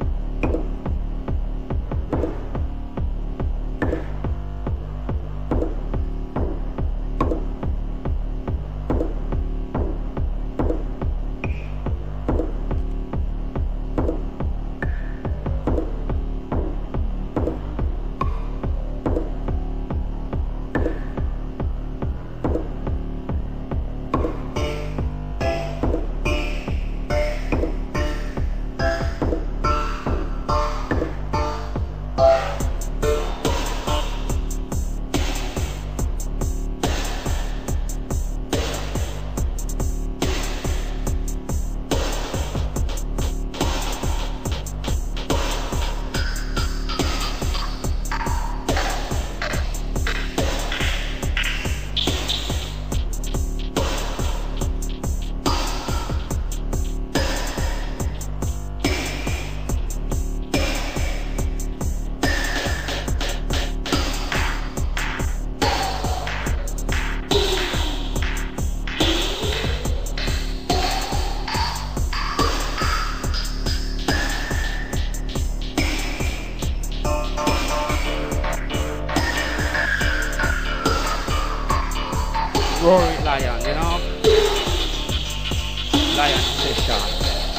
A: Roaring Lion, you know? Lion session.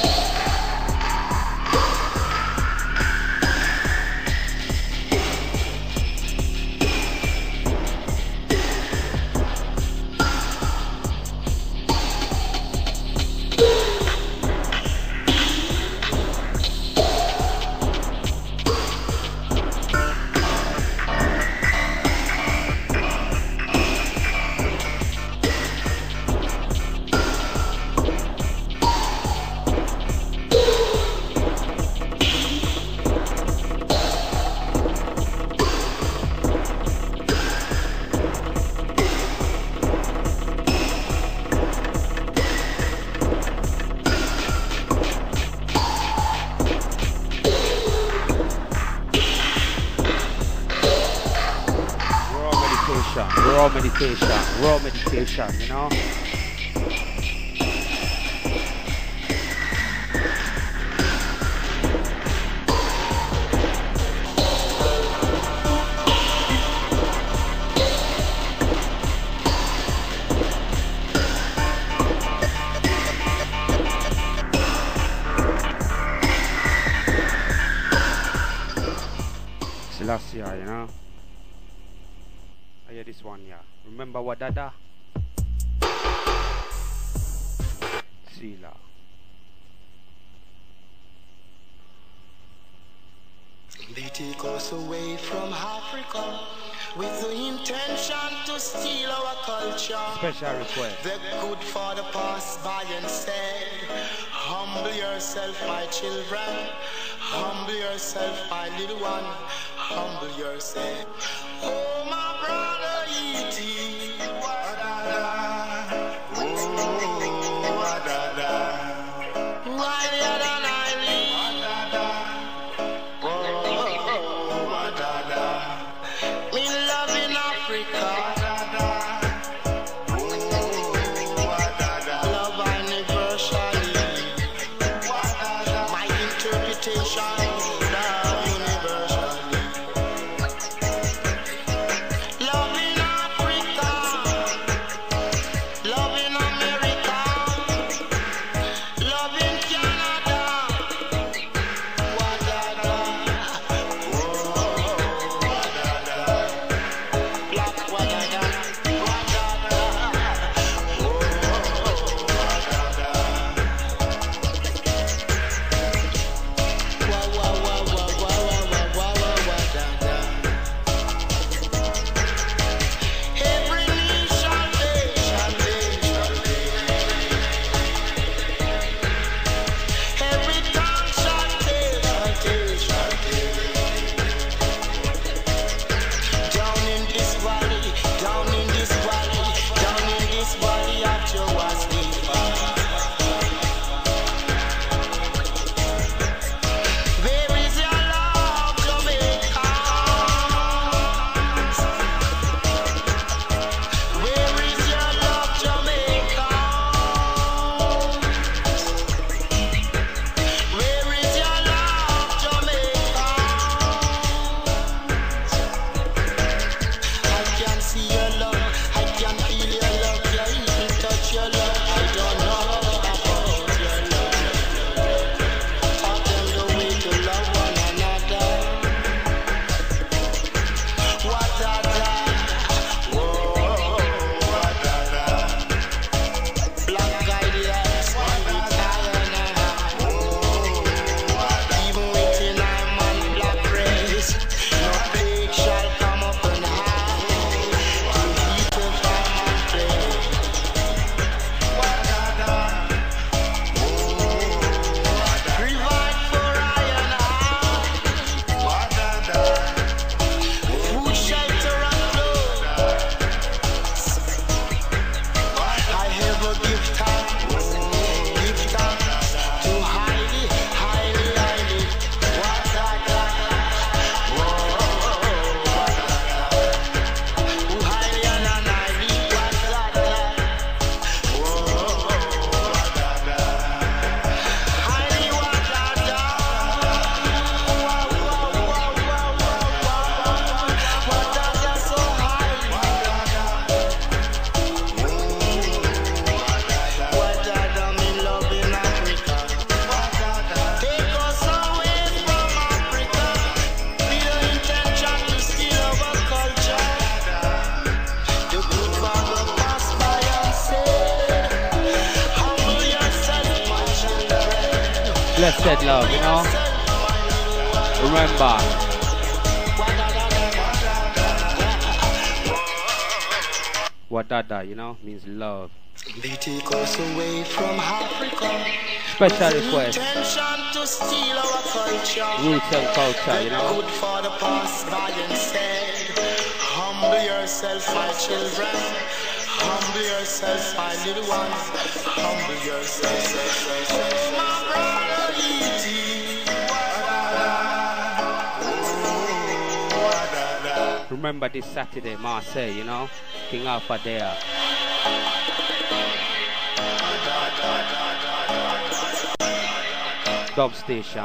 A: Raw meditation, raw meditation, you know. Selassie, you know. I hear this one, yeah. Remember Wadada? Sila.
H: They take us away from Africa with the intention to steal our culture.
A: Special request.
H: The good father passed by and said, humble yourself, my children. Humble yourself, my little one. Humble yourself. Oh, my brother, E T. Wadada. Oh, Wadada. Wilder than I live. Wadada. Oh, Wadada. Me love in Africa. Wadada. Oh, Wadada. Love universally. Wadada. My interpretation.
A: Blessed love, you know. Remember. Wadada, you know, means love.
H: They take us away from Africa.
A: Special request.
H: To steal our culture.
A: Roots and culture, you know.
H: Good for the past, Zion said. Humble yourself, my children. Humble yourself, my little ones. Humble yourself. Oh, my brother, E T.
A: Remember this Saturday, Marseille, you know. King Alpha there. Dub station.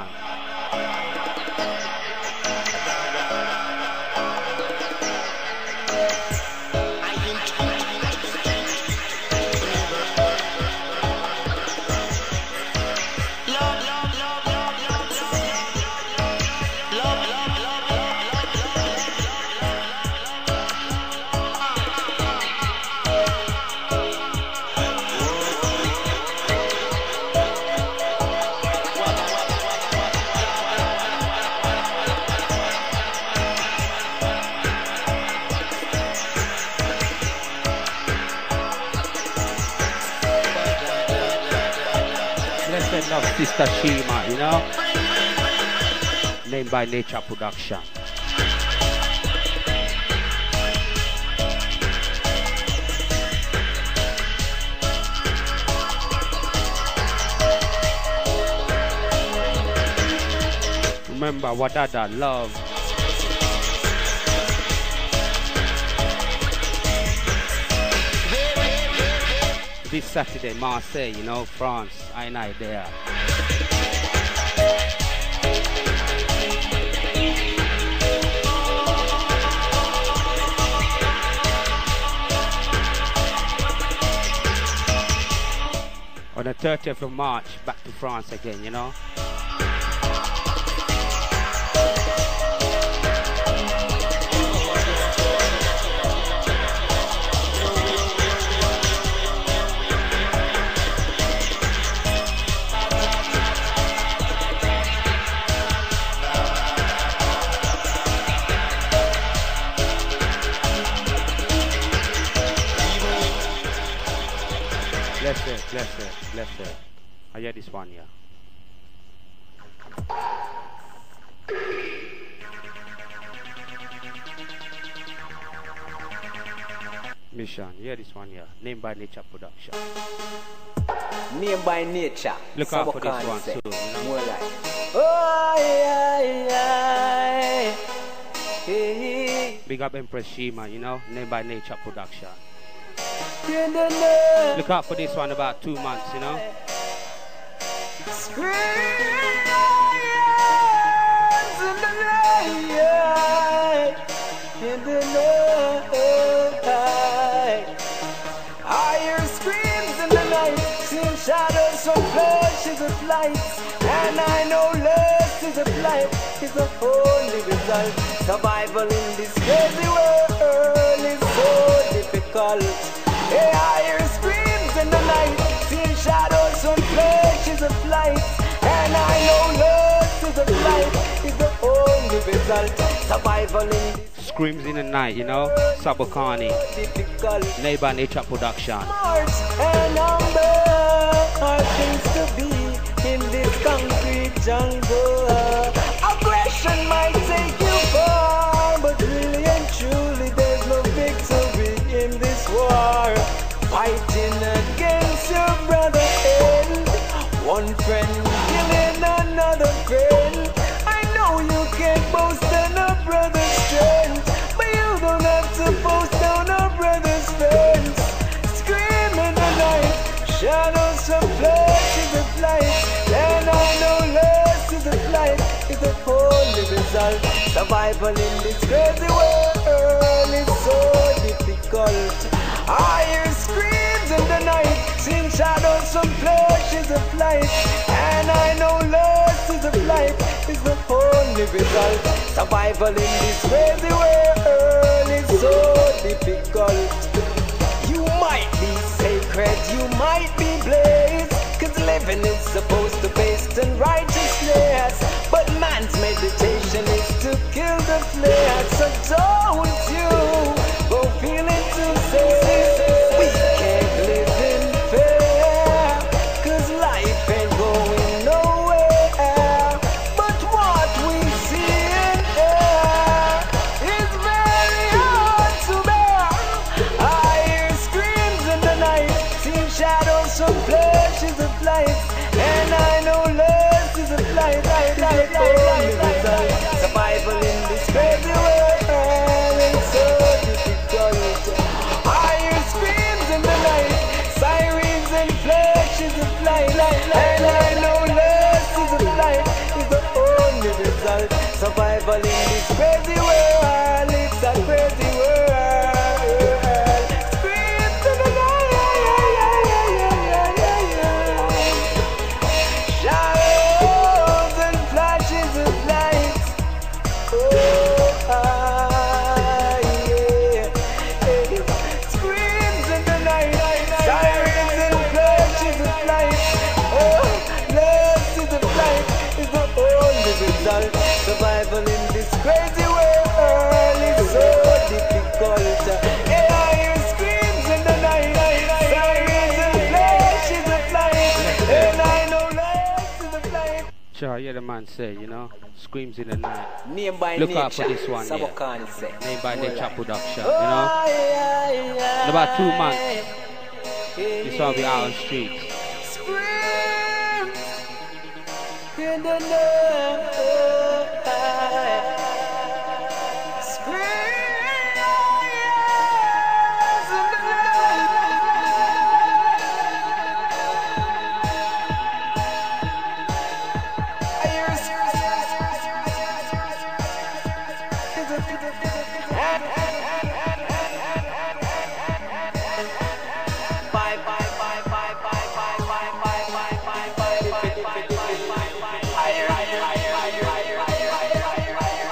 A: Love Sister Shima, you know. Named by Nature Production. Remember Wadada, love. This Saturday, Marseille, you know, France, I and I there. On the thirtieth of March, back to France again, you know. Bless it, bless it, bless it. I hear this one, yeah. Mission, hear this one, yeah. Named by Nature Production.
I: Named by Nature.
A: Look out for this one too, you know.
I: More like. Oh, yeah, yeah, yeah.
A: Big up Empress Shima, you know. Named by Nature Production. Look out for this one about two months, you know.
I: In the night, I hear screams in the night, seeing shadows from flashes of light, and I know lust is a flight, is the only result. Survival in this crazy world is so difficult. Hey, I hear screams in the night, seeing shadows from flashes of light, and I know lust is a flight, is the only result. Survival in this
A: Screams in the night, you know. Sabokani. Named by Nature Production.
I: And number are things to be in this concrete jungle. Aggression might take you far, but really and truly there's no victory in this war. Fighting against your brother and one friend killing another friend. I know you can't boast on a brother's strength, but you don't have to boast on a brother's strength. Scream in the night, shadows from flashes of light, and I know lust is a flight, is the only result. Survival in this crazy world is so difficult. I hear screams in the night, seeing shadows from flashes of light, and I know lust is a flight, is the only result. Survival in this crazy world is so difficult. You might be sacred, you might be blessed, cause living is supposed to base peace and righteousness. But man's meditation is to kill the flesh. So don't you go feeling too sad. We can't live in fear, cause life ain't going nowhere. But what we see in there is very hard to bear. I hear screams in the night, see shadows from flashes of light, and I know lust is a flight, light, light, light, light, light, light. Survival in this crazy world is so difficult. I hear screams in the night, sirens and flashes of light, and I know lust is a flight, is the only result. Survival in this crazy world, it's a crazy world. Screams in the night, shadows and flashes of light. Oh, ah, yeah. Hey. Screams in the night, sirens and flashes of light. Oh, lust is a flight, is the only result. Survival in this crazy world is so difficult. And I hear screams in the night, sirens and flashes of light, and I know lust is a flight.
A: Sure, yeah, the man say, you know, screams in the night.
I: Name by
A: Look
I: nature,
A: out for this one here.
I: Sabokan say.
A: Named by
I: More
A: Nature
I: like.
A: Production, you know.
I: Oh, yeah, yeah.
A: In about two months, this one will be out on the streets.
I: Scream in the night. Scream, yes, in the night. I hear Bye, bye, bye, bye, bye, bye, bye, bye, bye, bye, bye, bye, bye, bye. Higher, higher, higher, higher, higher, higher, higher,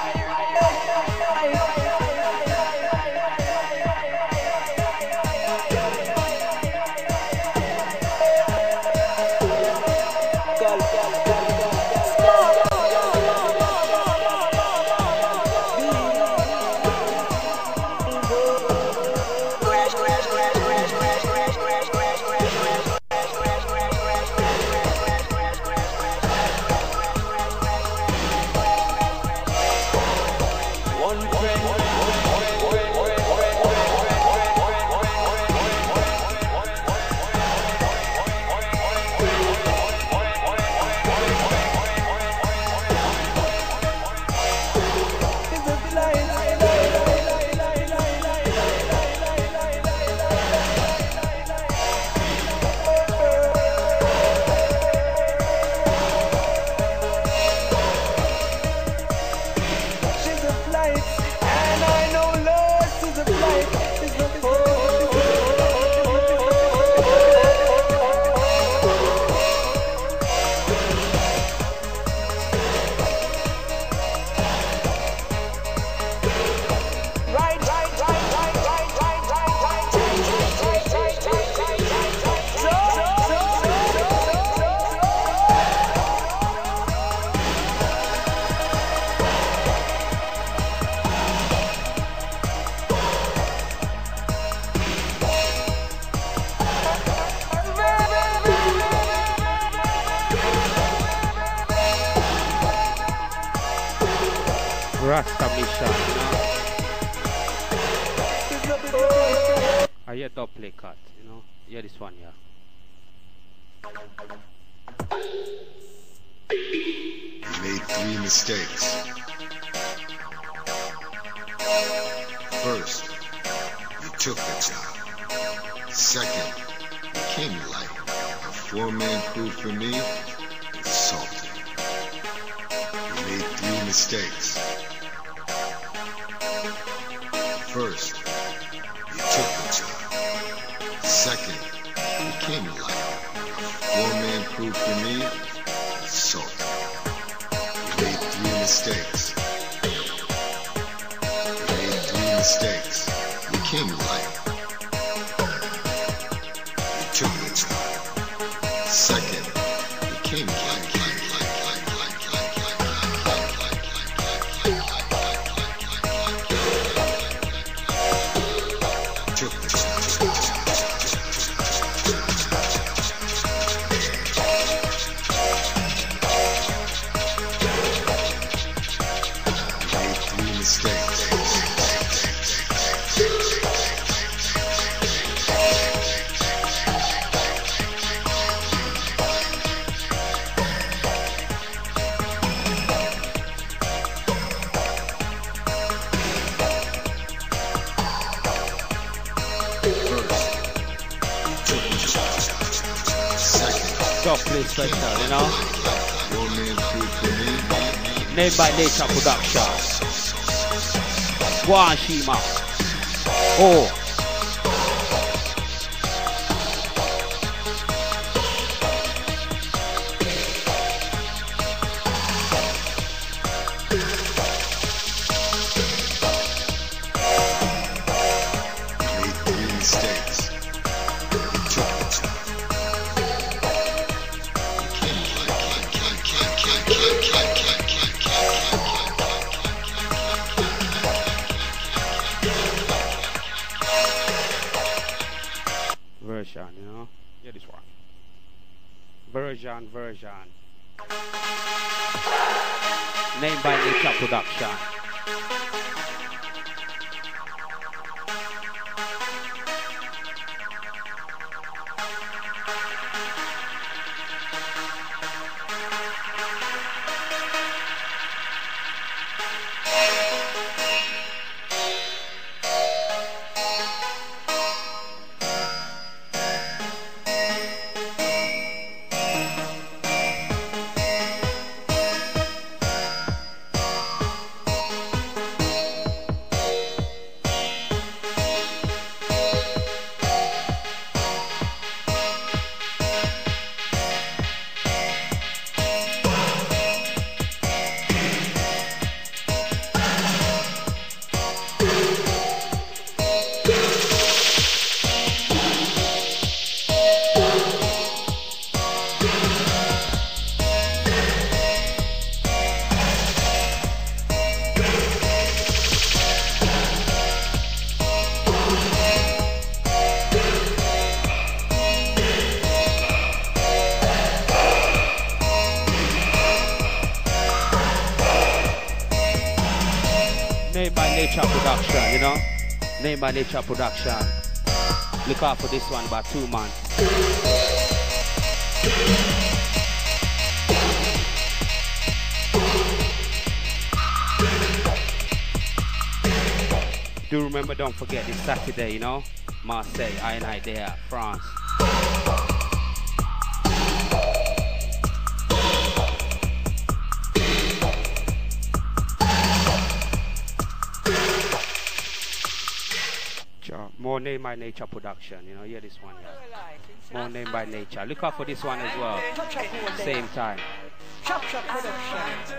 A: Rasta Mission, you know. I hear dub play cut, you know. Hear this one, yeah.
J: You made three mistakes. First, you took the job. Second, you came like a four-man crew for me, insulted. You made three mistakes. First, you took the job. Second, you came like a four-man crew for me, insulted. You made three mistakes. You made three mistakes. You came light. You took the job. Second, you came light, light, light.
A: Dublin special, you know. Named by Nature Production. One Shima. Oh. Version, you know? Yeah, this one. Version, version. Named by Nature Production. Production, you know? Named by Nature Production. Look out for this one about two months. Do remember, don't forget this Saturday, you know? Marseille, I and I there, France. More Name by Nature Production, you know, hear this one here. More Name by Nature. Look out for this one as well. Same time.
I: Chop Chop Production.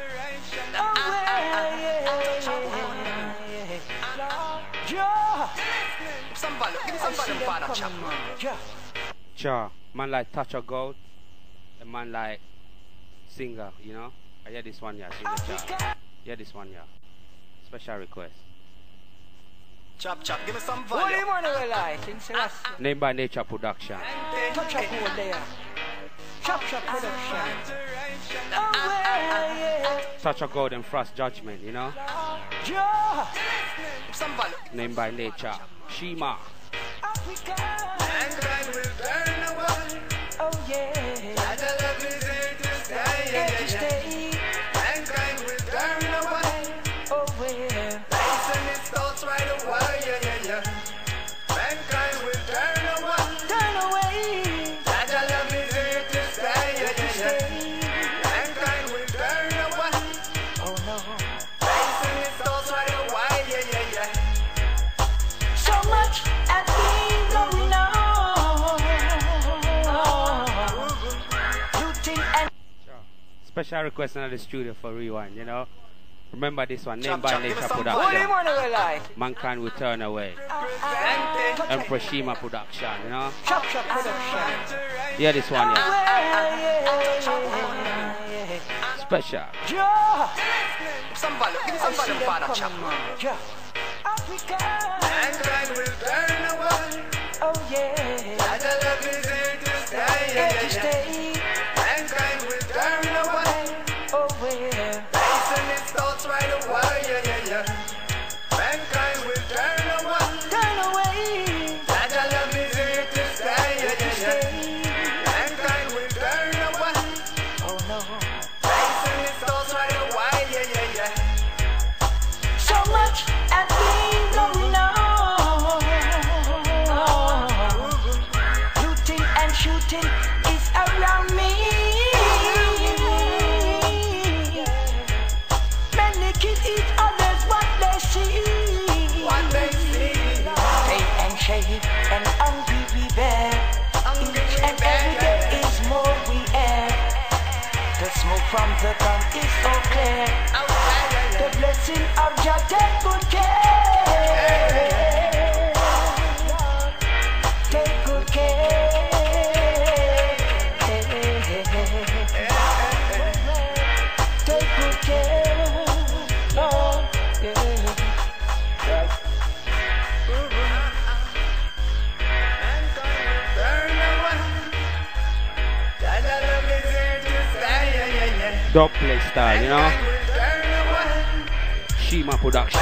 A: Cha, man like Touch of Gold, a man like Singer, you know. I hear this one here, Singer Cha. Hear this one here. Special request.
H: Chop chop, give me some volume.
I: What do you want to like?
A: Named by Nature Production.
I: Touch up over there. Chop Chop Production.
A: Touch of Gold and Frost Judgment, you know.
H: Some volume.
A: Named by Nature. Shima.
H: Mankind will burn away.
I: Oh yeah.
H: And the love is here to stay. Yeah, yeah, yeah. Mankind will burn away.
I: Oh yeah.
H: Listen, it starts right away. Yeah, yeah, yeah. Mankind will turn away.
I: Turn away.
H: And the love is here to stay. Yeah, yeah, yeah. Mankind will turn away.
I: Oh no.
H: Listen, it starts right away. Yeah, yeah, yeah.
I: So much has been going on. Looting and
A: Special request in the studio for Rewind, you know. Remember this one, Named
H: Chop,
A: by
H: chop, give
A: Nature
H: us some
A: Production.
I: what do you want to like?
A: Mankind Will Turn Away.
H: Presente.
A: Emperor Shima Production, you know.
I: Chop Chop Production.
A: Yeah, this one, yeah.
I: Yeah.
A: Special.
I: Yeah.
H: Some volume. Give me some volume, Father Chop.
I: Yeah. Africa.
H: Mankind will turn away.
I: Oh yeah.
H: And the love is here to stay.
I: Here
H: Yeah,
I: to
H: yeah, yeah.
I: stay.
H: Mankind will turn away.
I: Oh yeah.
H: Listen, it starts right away. Yeah, yeah, yeah. Mankind will turn away.
I: Turn away.
H: And the love is here to stay. Yeah, yeah, yeah. Mankind will turn away.
I: Oh no.
H: Listen, it starts right away. Yeah, yeah, yeah.
I: So much has been going on. Looting and shooting is around me. take good care. Take good care. Take good care. Oh, yeah. Right.
A: Dub play style, you know? Shima production.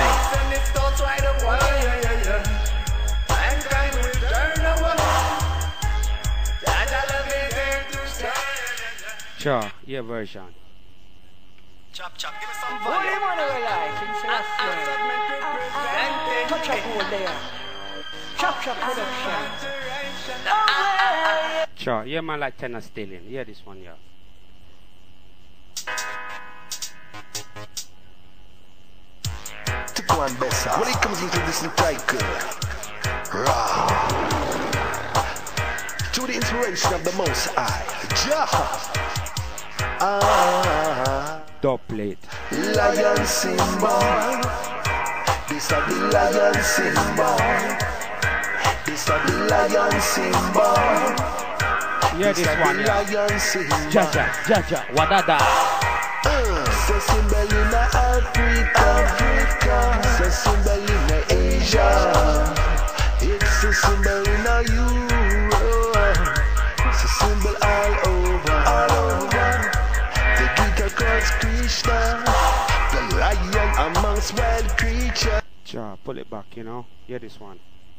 A: Sure, your version.
I: Chop, chop, give us some volume. What do you want to realize? Touch up over there. Chop, chop production.
A: Sure, yeah man like tenor still in. Yeah, this one, yeah.
K: Tick one better. When it comes into this cycle, raw. To the inspiration of the Most High, Jah. Ah.
A: Dub plate.
K: Lion symbol. This is the lion symbol. This is the lion symbol.
A: Yeah, this, this one, yeah. Jaja, Jaja, Wadada.
K: It's a symbol in Africa, Africa. It's a symbol in Asia. It's a symbol in Europe. It's a symbol all over, all over. The Gita calls Krishna, the lion amongst wild creatures.
A: Ja, pull it back, you know. Yeah, this one.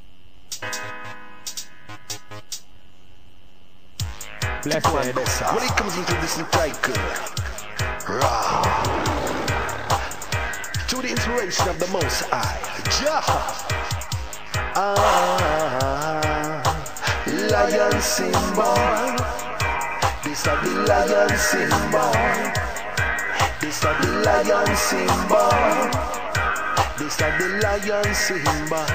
A: Blessed.
K: When it comes into this cycle, raw. To the inspiration of the Most High, Jah. Ah, lion symbol. This is the lion symbol. This is the lion symbol. This is the lion symbol.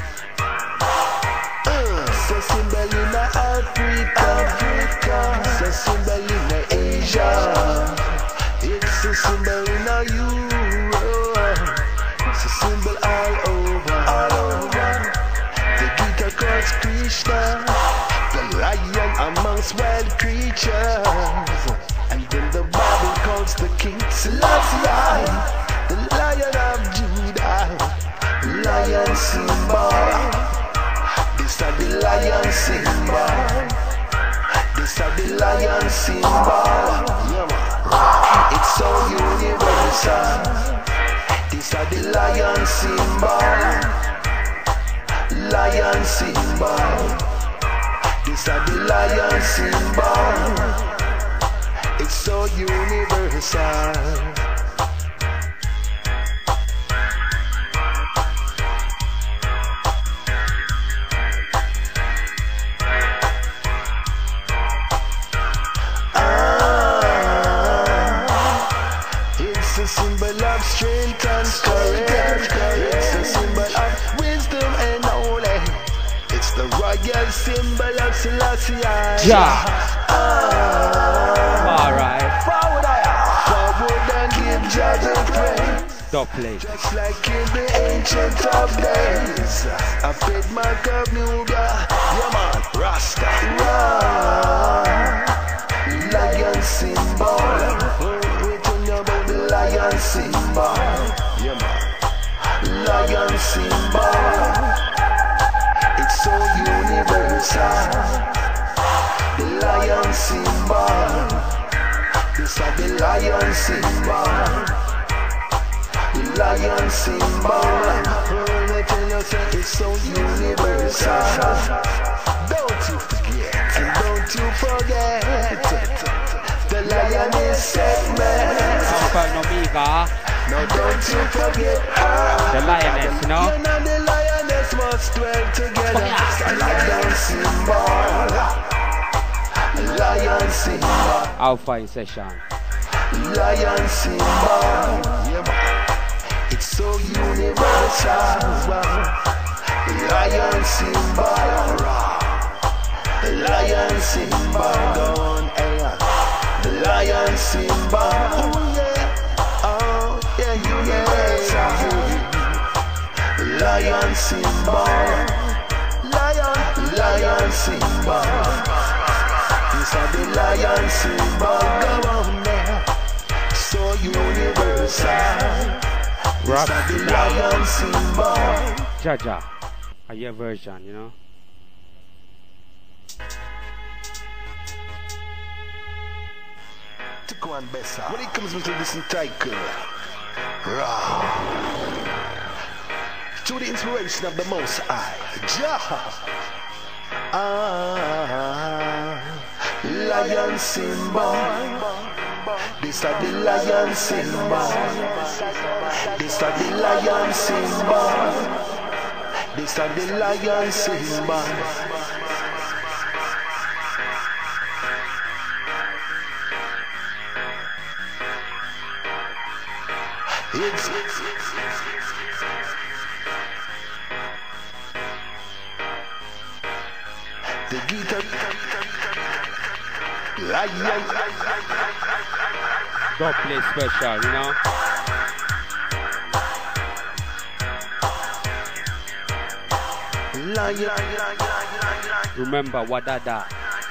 K: It's a symbol in Africa, Africa. It's a symbol in Asia. It's a symbol in Europe. It's a symbol all over, all over. The Gita calls Krishna, the lion amongst wild creatures. And then the Bible calls the King Selassie, the Lion of Judah, lion symbol. This is the lion symbol. This is the lion symbol. It's so universal. This is the lion symbol. Lion symbol. This is the lion symbol. It's so universal. It's a symbol of strength and courage. It's a symbol of wisdom and knowledge. It's the royal symbol of Selassie.
A: Ja.
K: Ah.
A: Alright.
K: Forward, forward and give Jah the praise.
A: Dub plate.
K: Just like in the ancient of days, I paid mark of Nubia. Yeah man, Rasta. Ra. Lion symbol. Lion symbol, yeah man. Lion symbol, it's so universal. The lion symbol, this is the lion symbol. The lion symbol, let you say it's so universal. Don't you forget, and don't you forget, the lion is set man.
A: Omega.
K: No, don't you forget her.
A: The lioness, you know?
K: You know the lioness must dwell together. Lion symbol. Lion symbol.
A: Alpha in session.
K: Lion symbol. Yeah, it's so universal. Lion symbol. Lion symbol. Go on, Ella. Lion symbol. Oh yeah, oh yeah, you yeah. symbol. This are the lion symbol. Go on there. So universal. This are the lion symbol.
A: Jaja, a your version, you know.
K: Take one better. When it comes to this title, raw. To the inspiration of the Most High, Jah. Ah, lion symbol. This are the lion symbol. This are the lion symbol. This are the lion symbol. It's, it's, it's, the guitar, lion.
A: Don't play special, you know.
K: Lion.
A: Remember Wadada.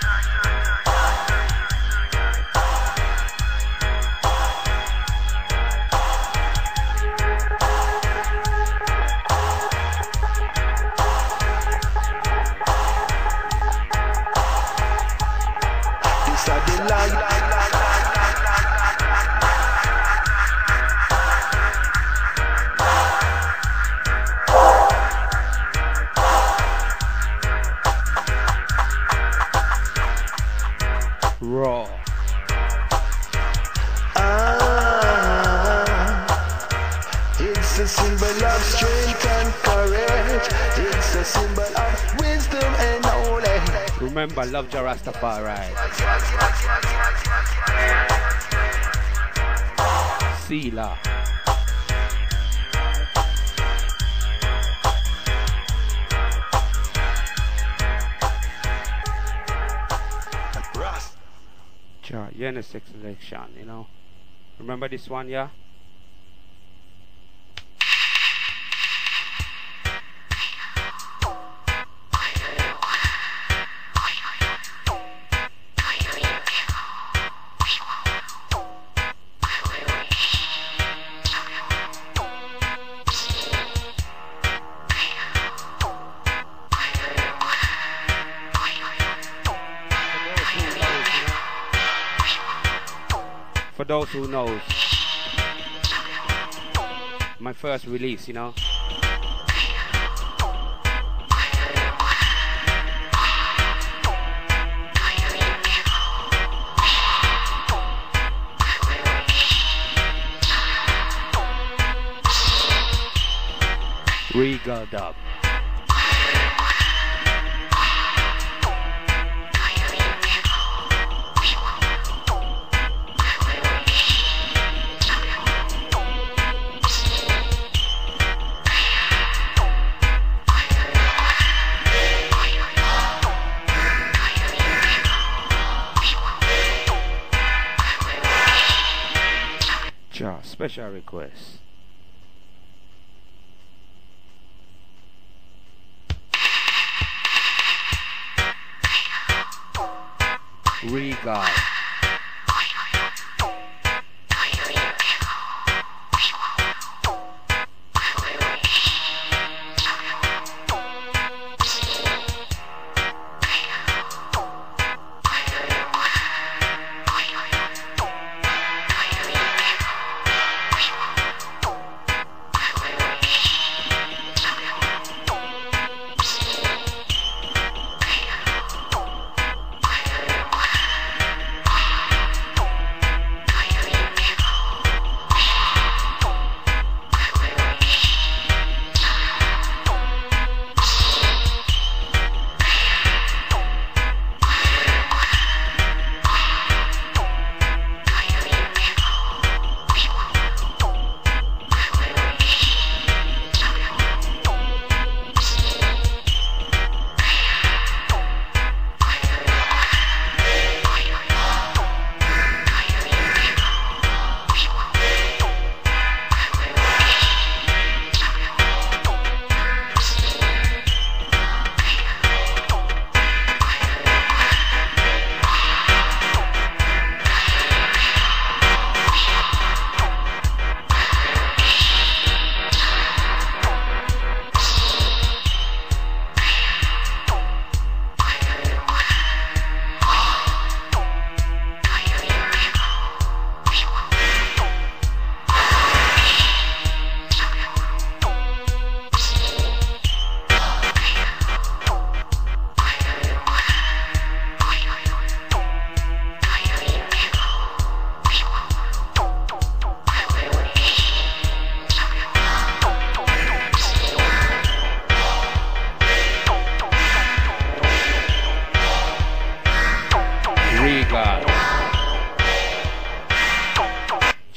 A: Raw.
K: Ah, it's a symbol of strength and courage. It's a symbol of wisdom and knowledge.
A: Remember, love Jah Rastafari. Sila. Jah, you're in a sixth selection, you know. Remember this one, yeah? For those who knows, my first release, you know. Regal Dub. Special request. Regal.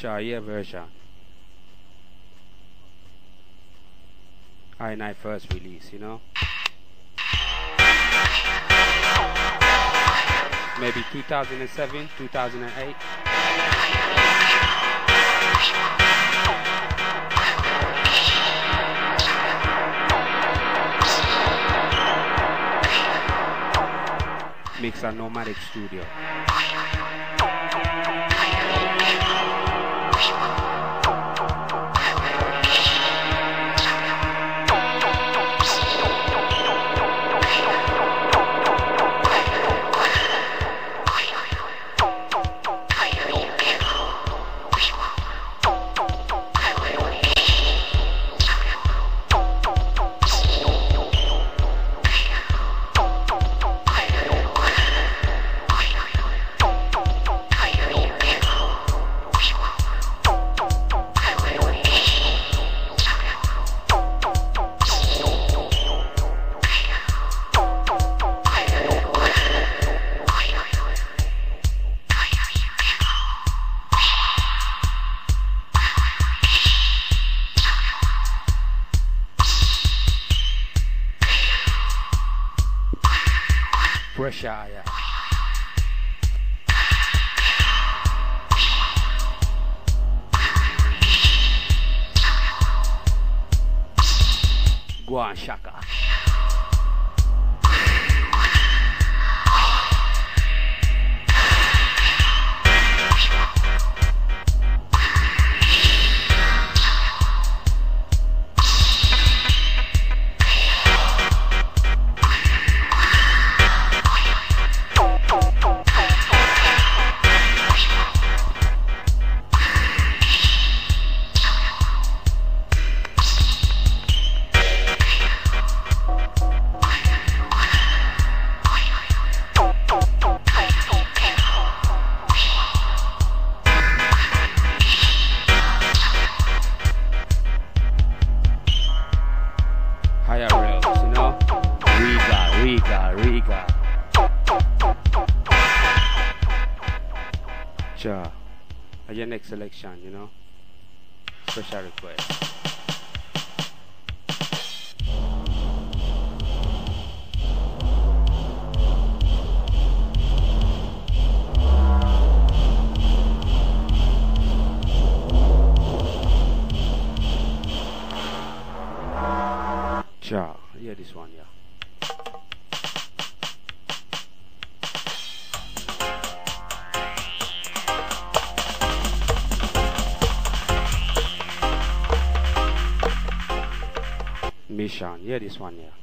A: Sure, yeah, version. I and I first release, you know. Maybe two thousand seven, two thousand eight. Mix a Nomadic Studio. Pressure, yeah. Go on, Shaka. Your next selection, you know, special request. Cha, yeah, this one, yeah. Mission, yeah, this one, yeah.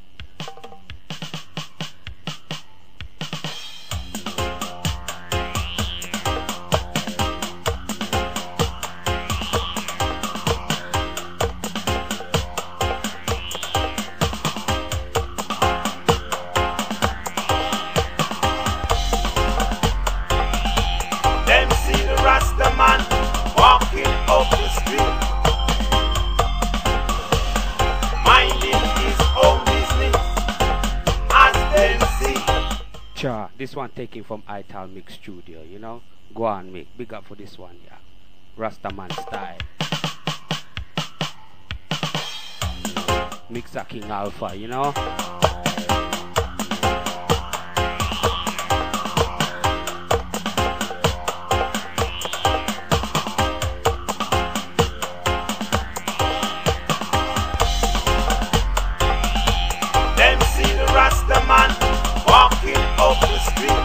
L: Them see the Rasta man walking up the street.
A: This one taken from Ital Mix Studio, you know. Go on, make big up for this one, yeah. Rastaman style. Mixer King Alpha, you know.
L: Them see the Rastaman walking up the street,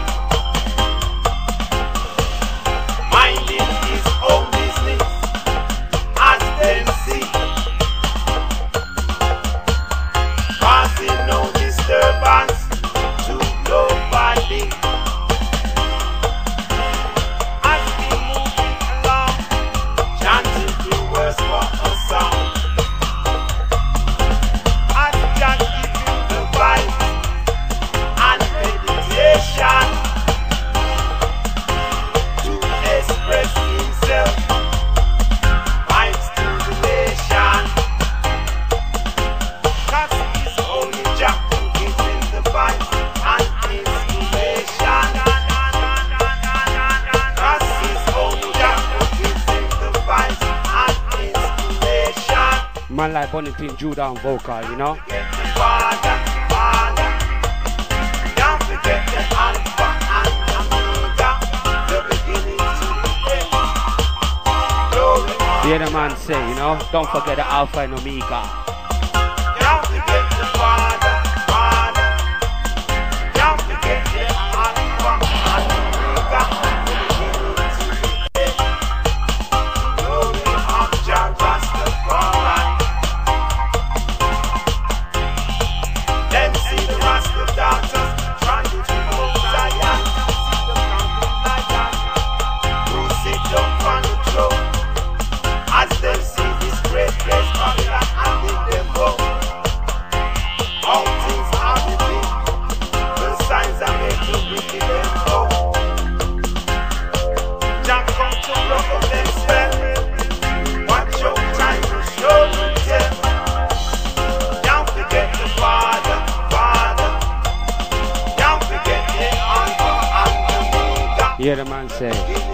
L: minding his own business as them see. Cause he know this
A: Man like Bonington Judah on vocal, you know? The other man say, you know, don't forget the Alpha and Omega.
L: Don't forget the Father, Father. Don't forget the Alpha and Omega. Glory of Jah Rastafari. Them see the Rasta daughters trying to move Zion. See the mountain like that. Who sit down on the throne? As them see this great place, Babylon, and leave them go. All things are revealed. The signs are made to wicked them go. Jah come to block up them spell. Watch your time to show you tell. Don't forget the Father, Father. Don't forget the Alpha and Omega.
A: Yeah, the man say.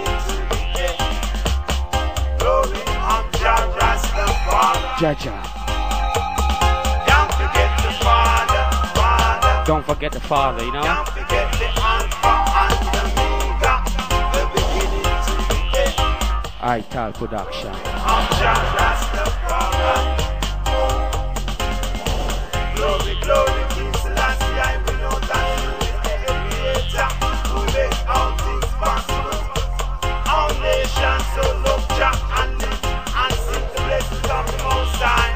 A: Jaja.
L: Don't forget the Father, Father.
A: Don't forget the Father, you know?
L: Don't forget the Alpha and Omega, the beginning to the end.
A: I-Tal Production.
L: Of Jah Rastafari. Glory, glory, King Selassie, I will know that you is the Creator who makes all things possible. All nations so love Jah and live and sing the blessings of the Most High.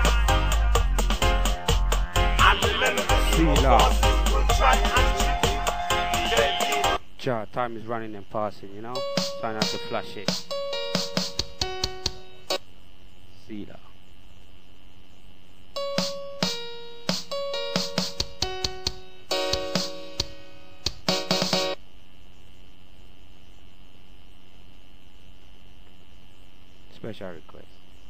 L: And remember the evil forces will try and trick you.
A: Jah, time is running and passing, you know? Trying not to flush it. See that. Special request.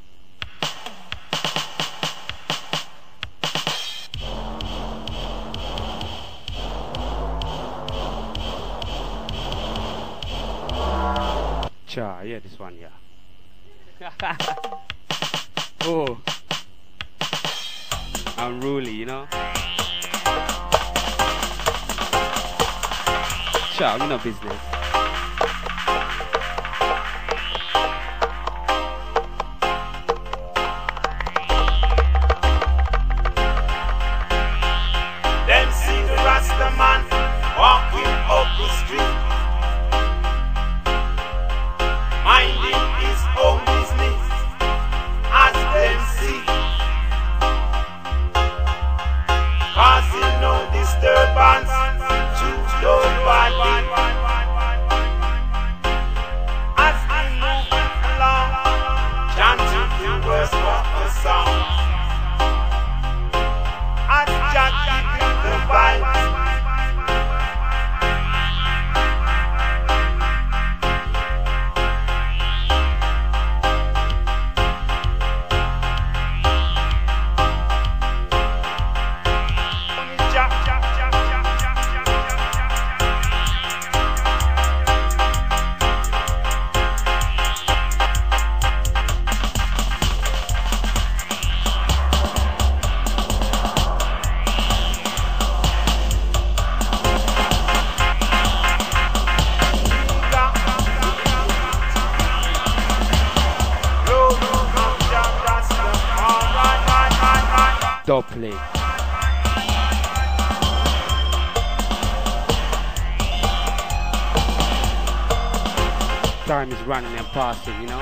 A: Cha, yeah, this one, yeah. Oh, unruly, you know. Cha, we no business.
L: Them see the Rasta man walking up the street, minding his own business as them see, causing no disturbance to nobody. As he moving along, chanting the words for a song. As Jah giving the vibes,
A: Doppling. Time is running and passing, you know.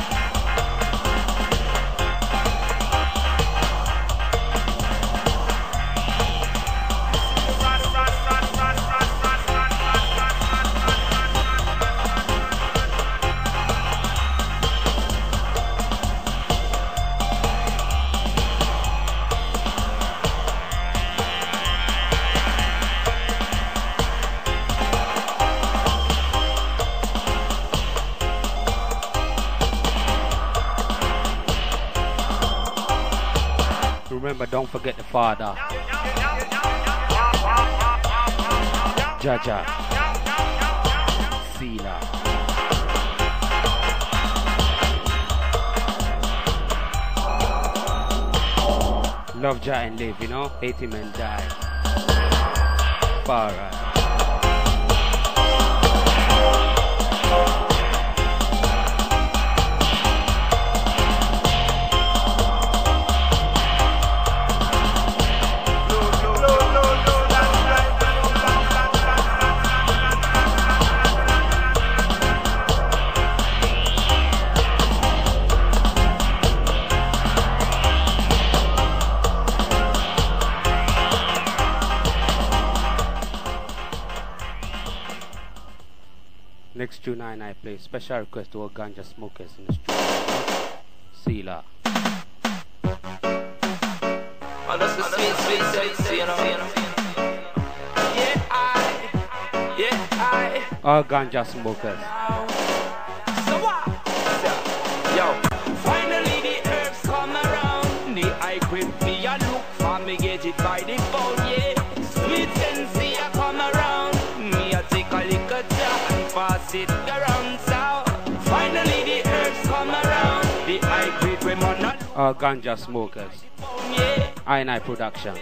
A: Remember, don't forget the Father. Jaja. Sila. Love Jah and live, you know. eighty men die. Far right. Next tune I, I play special request to all ganja smokers in the studio. Sealer.
C: Oh, that's the sweet, sweet, sweet, sweet, you know. Yeah, I, yeah, I.
A: All ganja smokers.
C: So what? Yo, finally the herbs come around. The I quit me, I look for me, get it by the phone, yeah. Sweet sensei, I come around. Me, I take a liquor jar and pass it around. So finally the herbs come around. The I quit when man not.
A: All ganja smokers.
C: Yeah.
A: I and I production.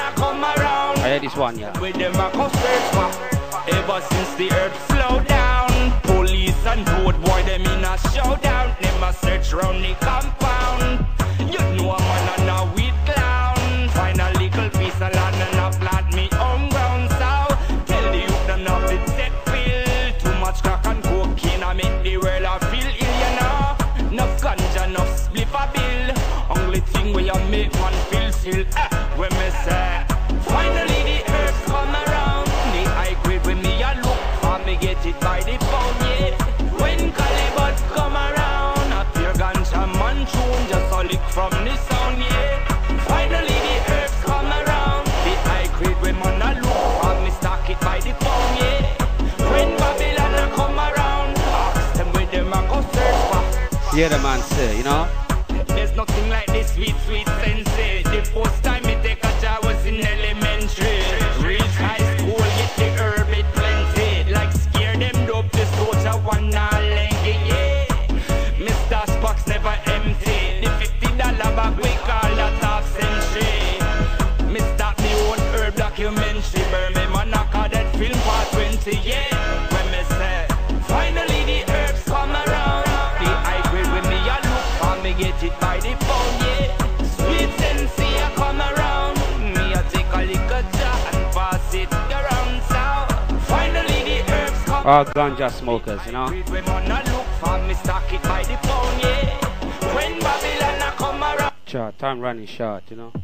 C: I
A: hear this one, yeah.
C: With them I come search for. Ever since the earth slowed down, police and road boy them in a showdown. Them a search round the compound. You know a man and a weed clown. Find a little piece of land and a plant me on ground. So tell the youth them not fit set feel. Too much crack and cocaine I make the world a feel ill, you know. Enough ganja, enough spliff a bill. Only thing where you make man feel still. Eh, when me say finally the herbs come around. The high grade when me a look for me get it by the pound, yeah. When Calibat come around, a pure ganja man tune just a lick from the sound, yeah. Finally the herbs come around. The high grade when man a look for me stock it by the pound, yeah. When Babylon a come around, ask them where them a go search for.
A: Yeah, the man say, you know.
C: There's nothing like this sweet, sweet sensei. The first time me take a job was in elementary. Reach high school, get the herb it plenty. Like scare them dope, the soldier one now lengy, yeah. Mister Spock's never empty. The fifty dollar bag we call that half century. Me start me own herb documentary. Burn me man knock out that film for twenty, yeah. When me say, finally the herbs come around. The high grade with me a look for me get it by the phone, yeah. Sweet sensei a come around. Me a take a liquor jar and pass it around. So finally the herbs come.
A: All ganja smokers, you know.
C: When man a look for me stock it by the phone, yeah. When Babylon a come around.
A: Short, time running short, you know.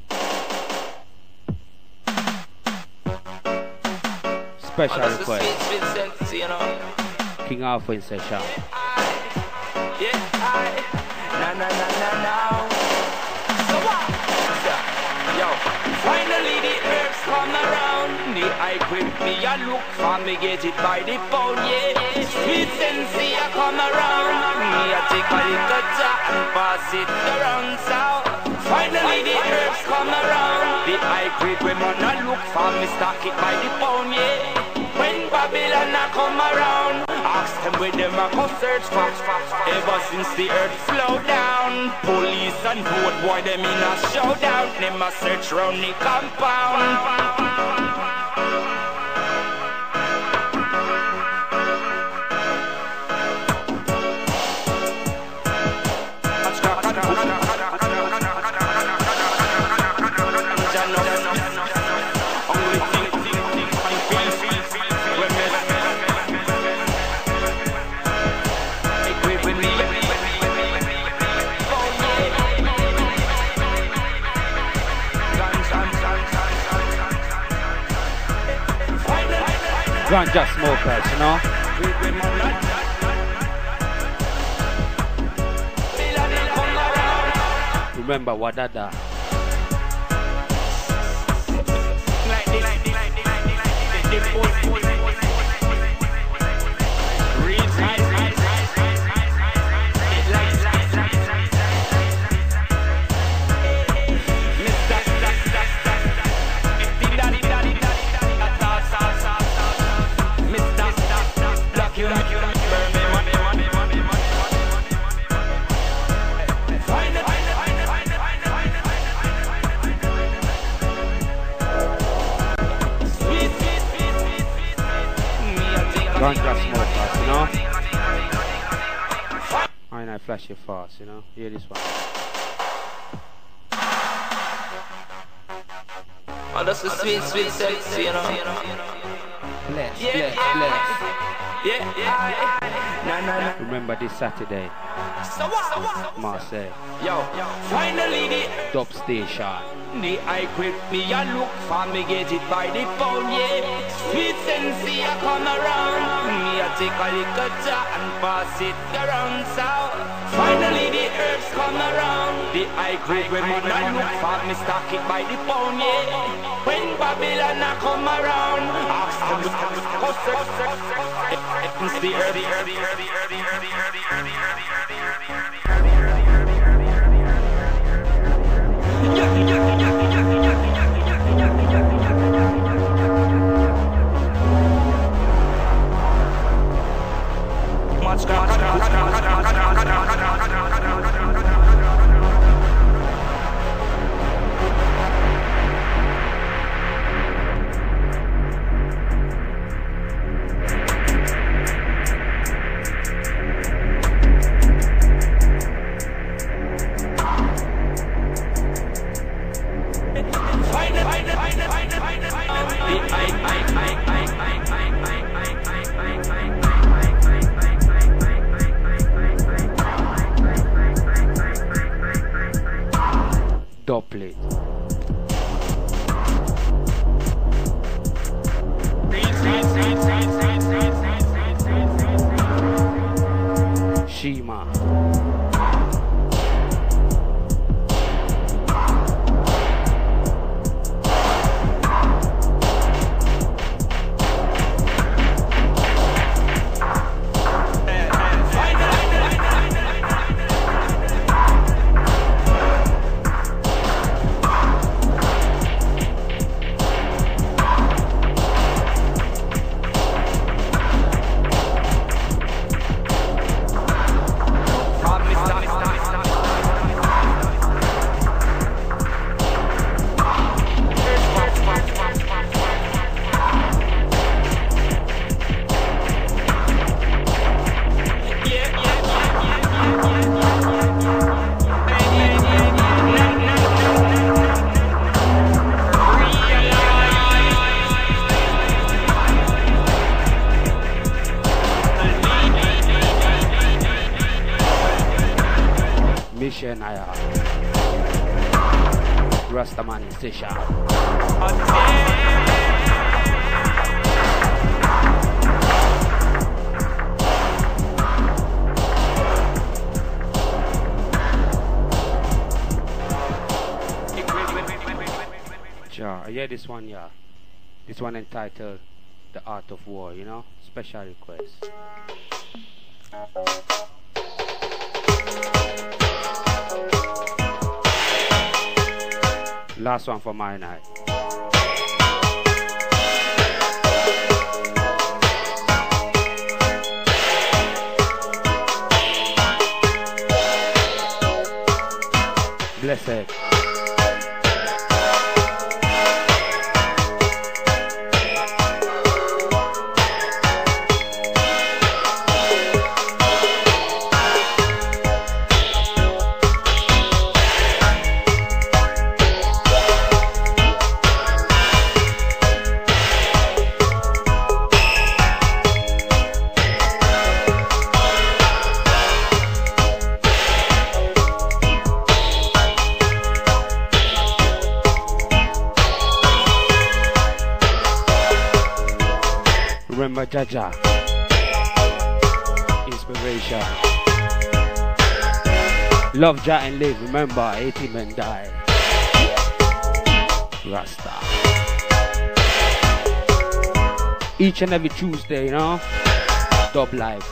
A: Special
C: Oh, that's the
A: request.
C: sweet, sweet sensei, you know.
A: King Alpha in session.
C: Yeah, I, na na na na na. So what? Yo, finally the herbs come around. The I quit me a look for me get it by the phone, yeah. Sweet sensei a come around. Me a take a little jar and pass it around. So finally the herbs come around. The I quit when man a look for me stock it by the phone, yeah. When Babylon a come around, ask them where them a go search for. Ever since the earth slowed down, police and road boy them in a showdown. Them a search round the compound.
A: Ganja smokers, you know. Remember Wadada. Why not flash it fast, you know? Hear this one.
C: Oh, that's a sweet, sweet sexy, you know.
A: Bless,
C: Yeah,
A: bless,
C: yeah.
A: bless.
C: Yeah, yeah. Nah, nah, nah.
A: Remember this Saturday,
C: So what? So what?
A: Marseille,
C: Yo, finally the
A: Dub Station.
C: the I quit me a look for me get it by the phone, yeah. Sweet sensei I come around, me a take a little jar and pass it around south. Finally the herbs come around, the I quit when me a look for me stock it by the phone, yeah. When Babylon a come around, ask them to cuss it's the herb, the herb, the herb, the herb, the herb, the herb, the herb, the herb, the herb, the herb, the herb, the
A: Doublet. Shima. Mission I have. Rastaman Station. Ja, I hear this one, yeah. This one entitled The Art of War, you know? Special request. Last one for my night. Blessed. Remember Jaja, inspiration. Love Jah and live. Remember, eighty men die. Rasta. Each and every Tuesday, you know, Dub Live.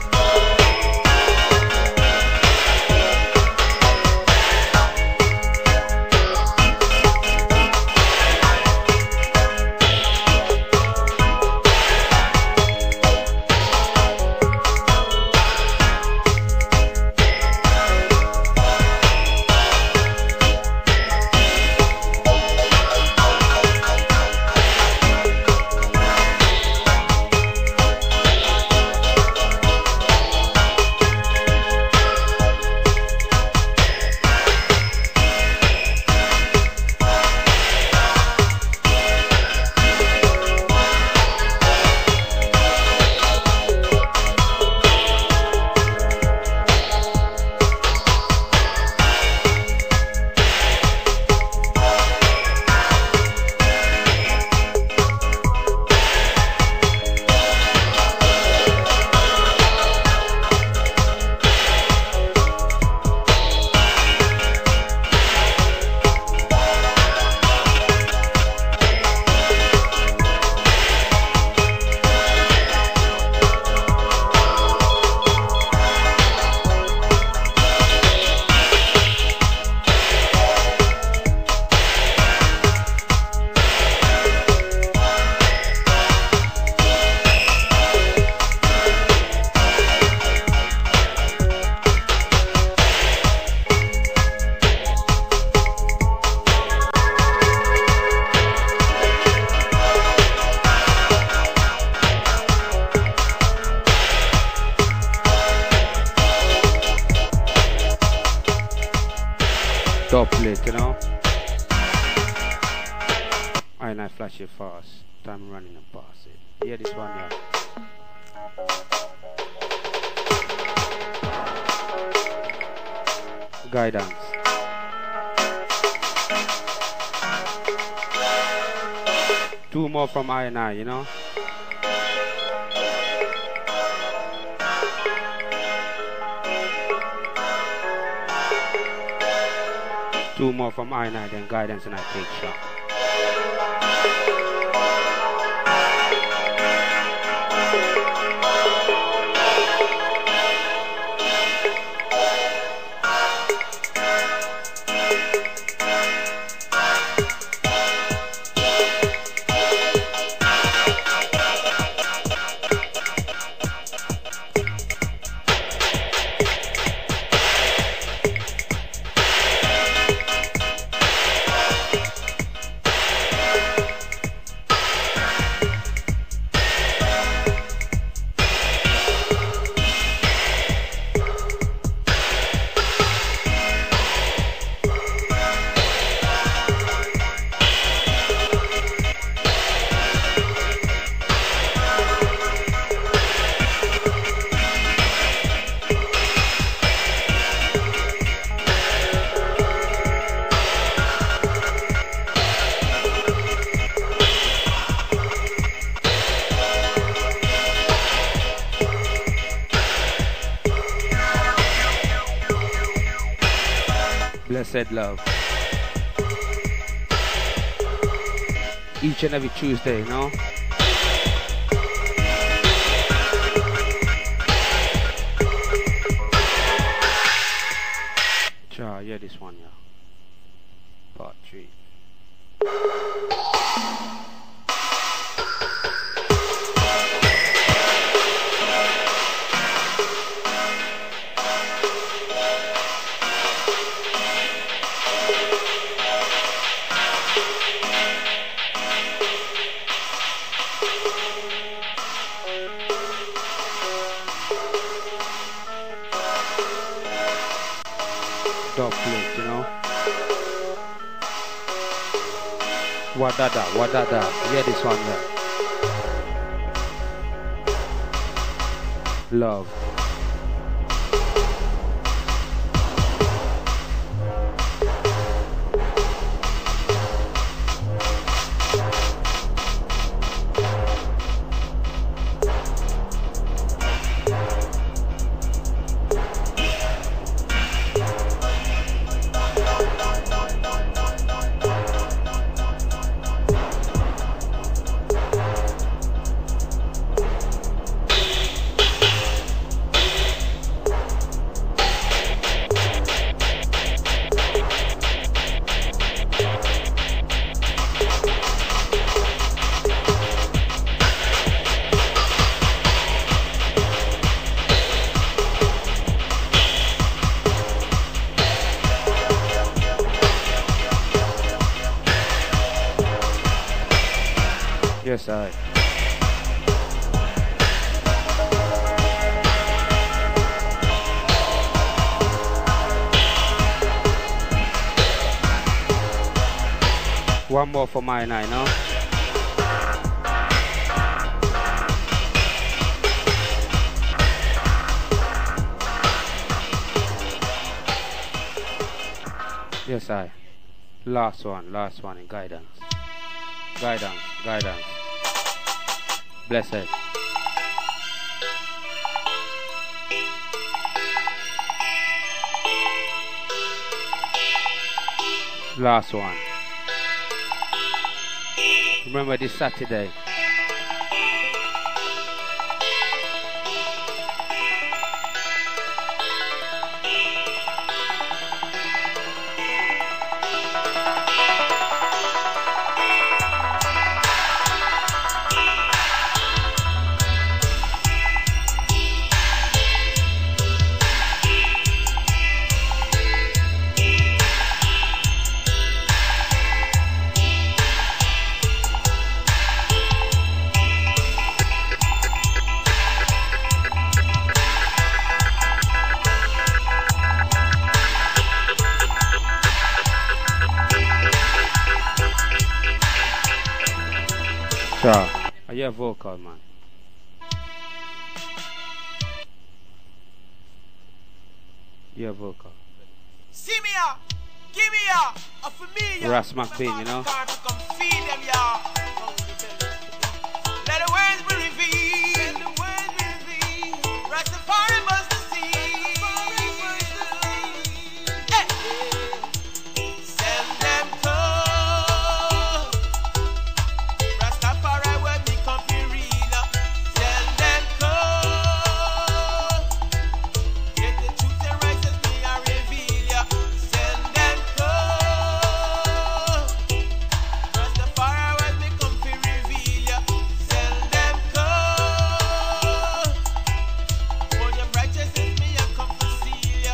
A: Doublet, you know. I and I flash it fast. Time running and pass it. Yeah, this one, yeah. Guidance. Two more from I and I, you know. Two more from I and I, then guidance, and I take shot. Blessed love. Each and every Tuesday, you know. Cha, yeah, this one, yeah. Part three. Doublet, you know. Wadada, wadada. Yeah, this one, yeah. Love. Yes, I. One more for my nine, no? Yes, I. Last one, last one in guidance. Guidance, guidance. Blessed. Last one. Remember this Saturday. Sure. Are you a vocal, man? You're a vocal.
L: See me up, give me up, a familiar.
A: Ras McBean, you know?
L: Come feed them, y'all. Let the words be revealed. Let the words be revealed. Rastafari must see. Hey. Send them to Rastafari when we come be real. Send them to get the truth and righteousness and reveal ya. Send them to Rastafari when we come be reveal ya. Send them to for your righteousness me I come to see ya.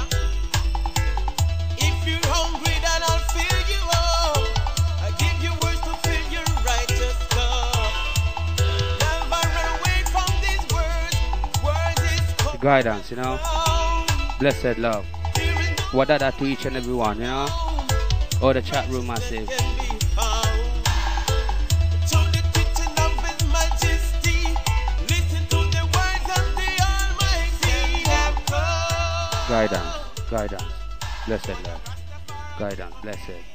L: If you're hungry then I'll fill you up. I give you words to fill your righteous cup. Never run away from these words. Words is
A: The guidance, you know? Blessed love. What are that to each and every one, you know? Or the chat room massive.
L: to the teaching of His Majesty. Listen to the words of the Almighty.
A: Guidance, guidance. Blessed love. Guidance, blessed.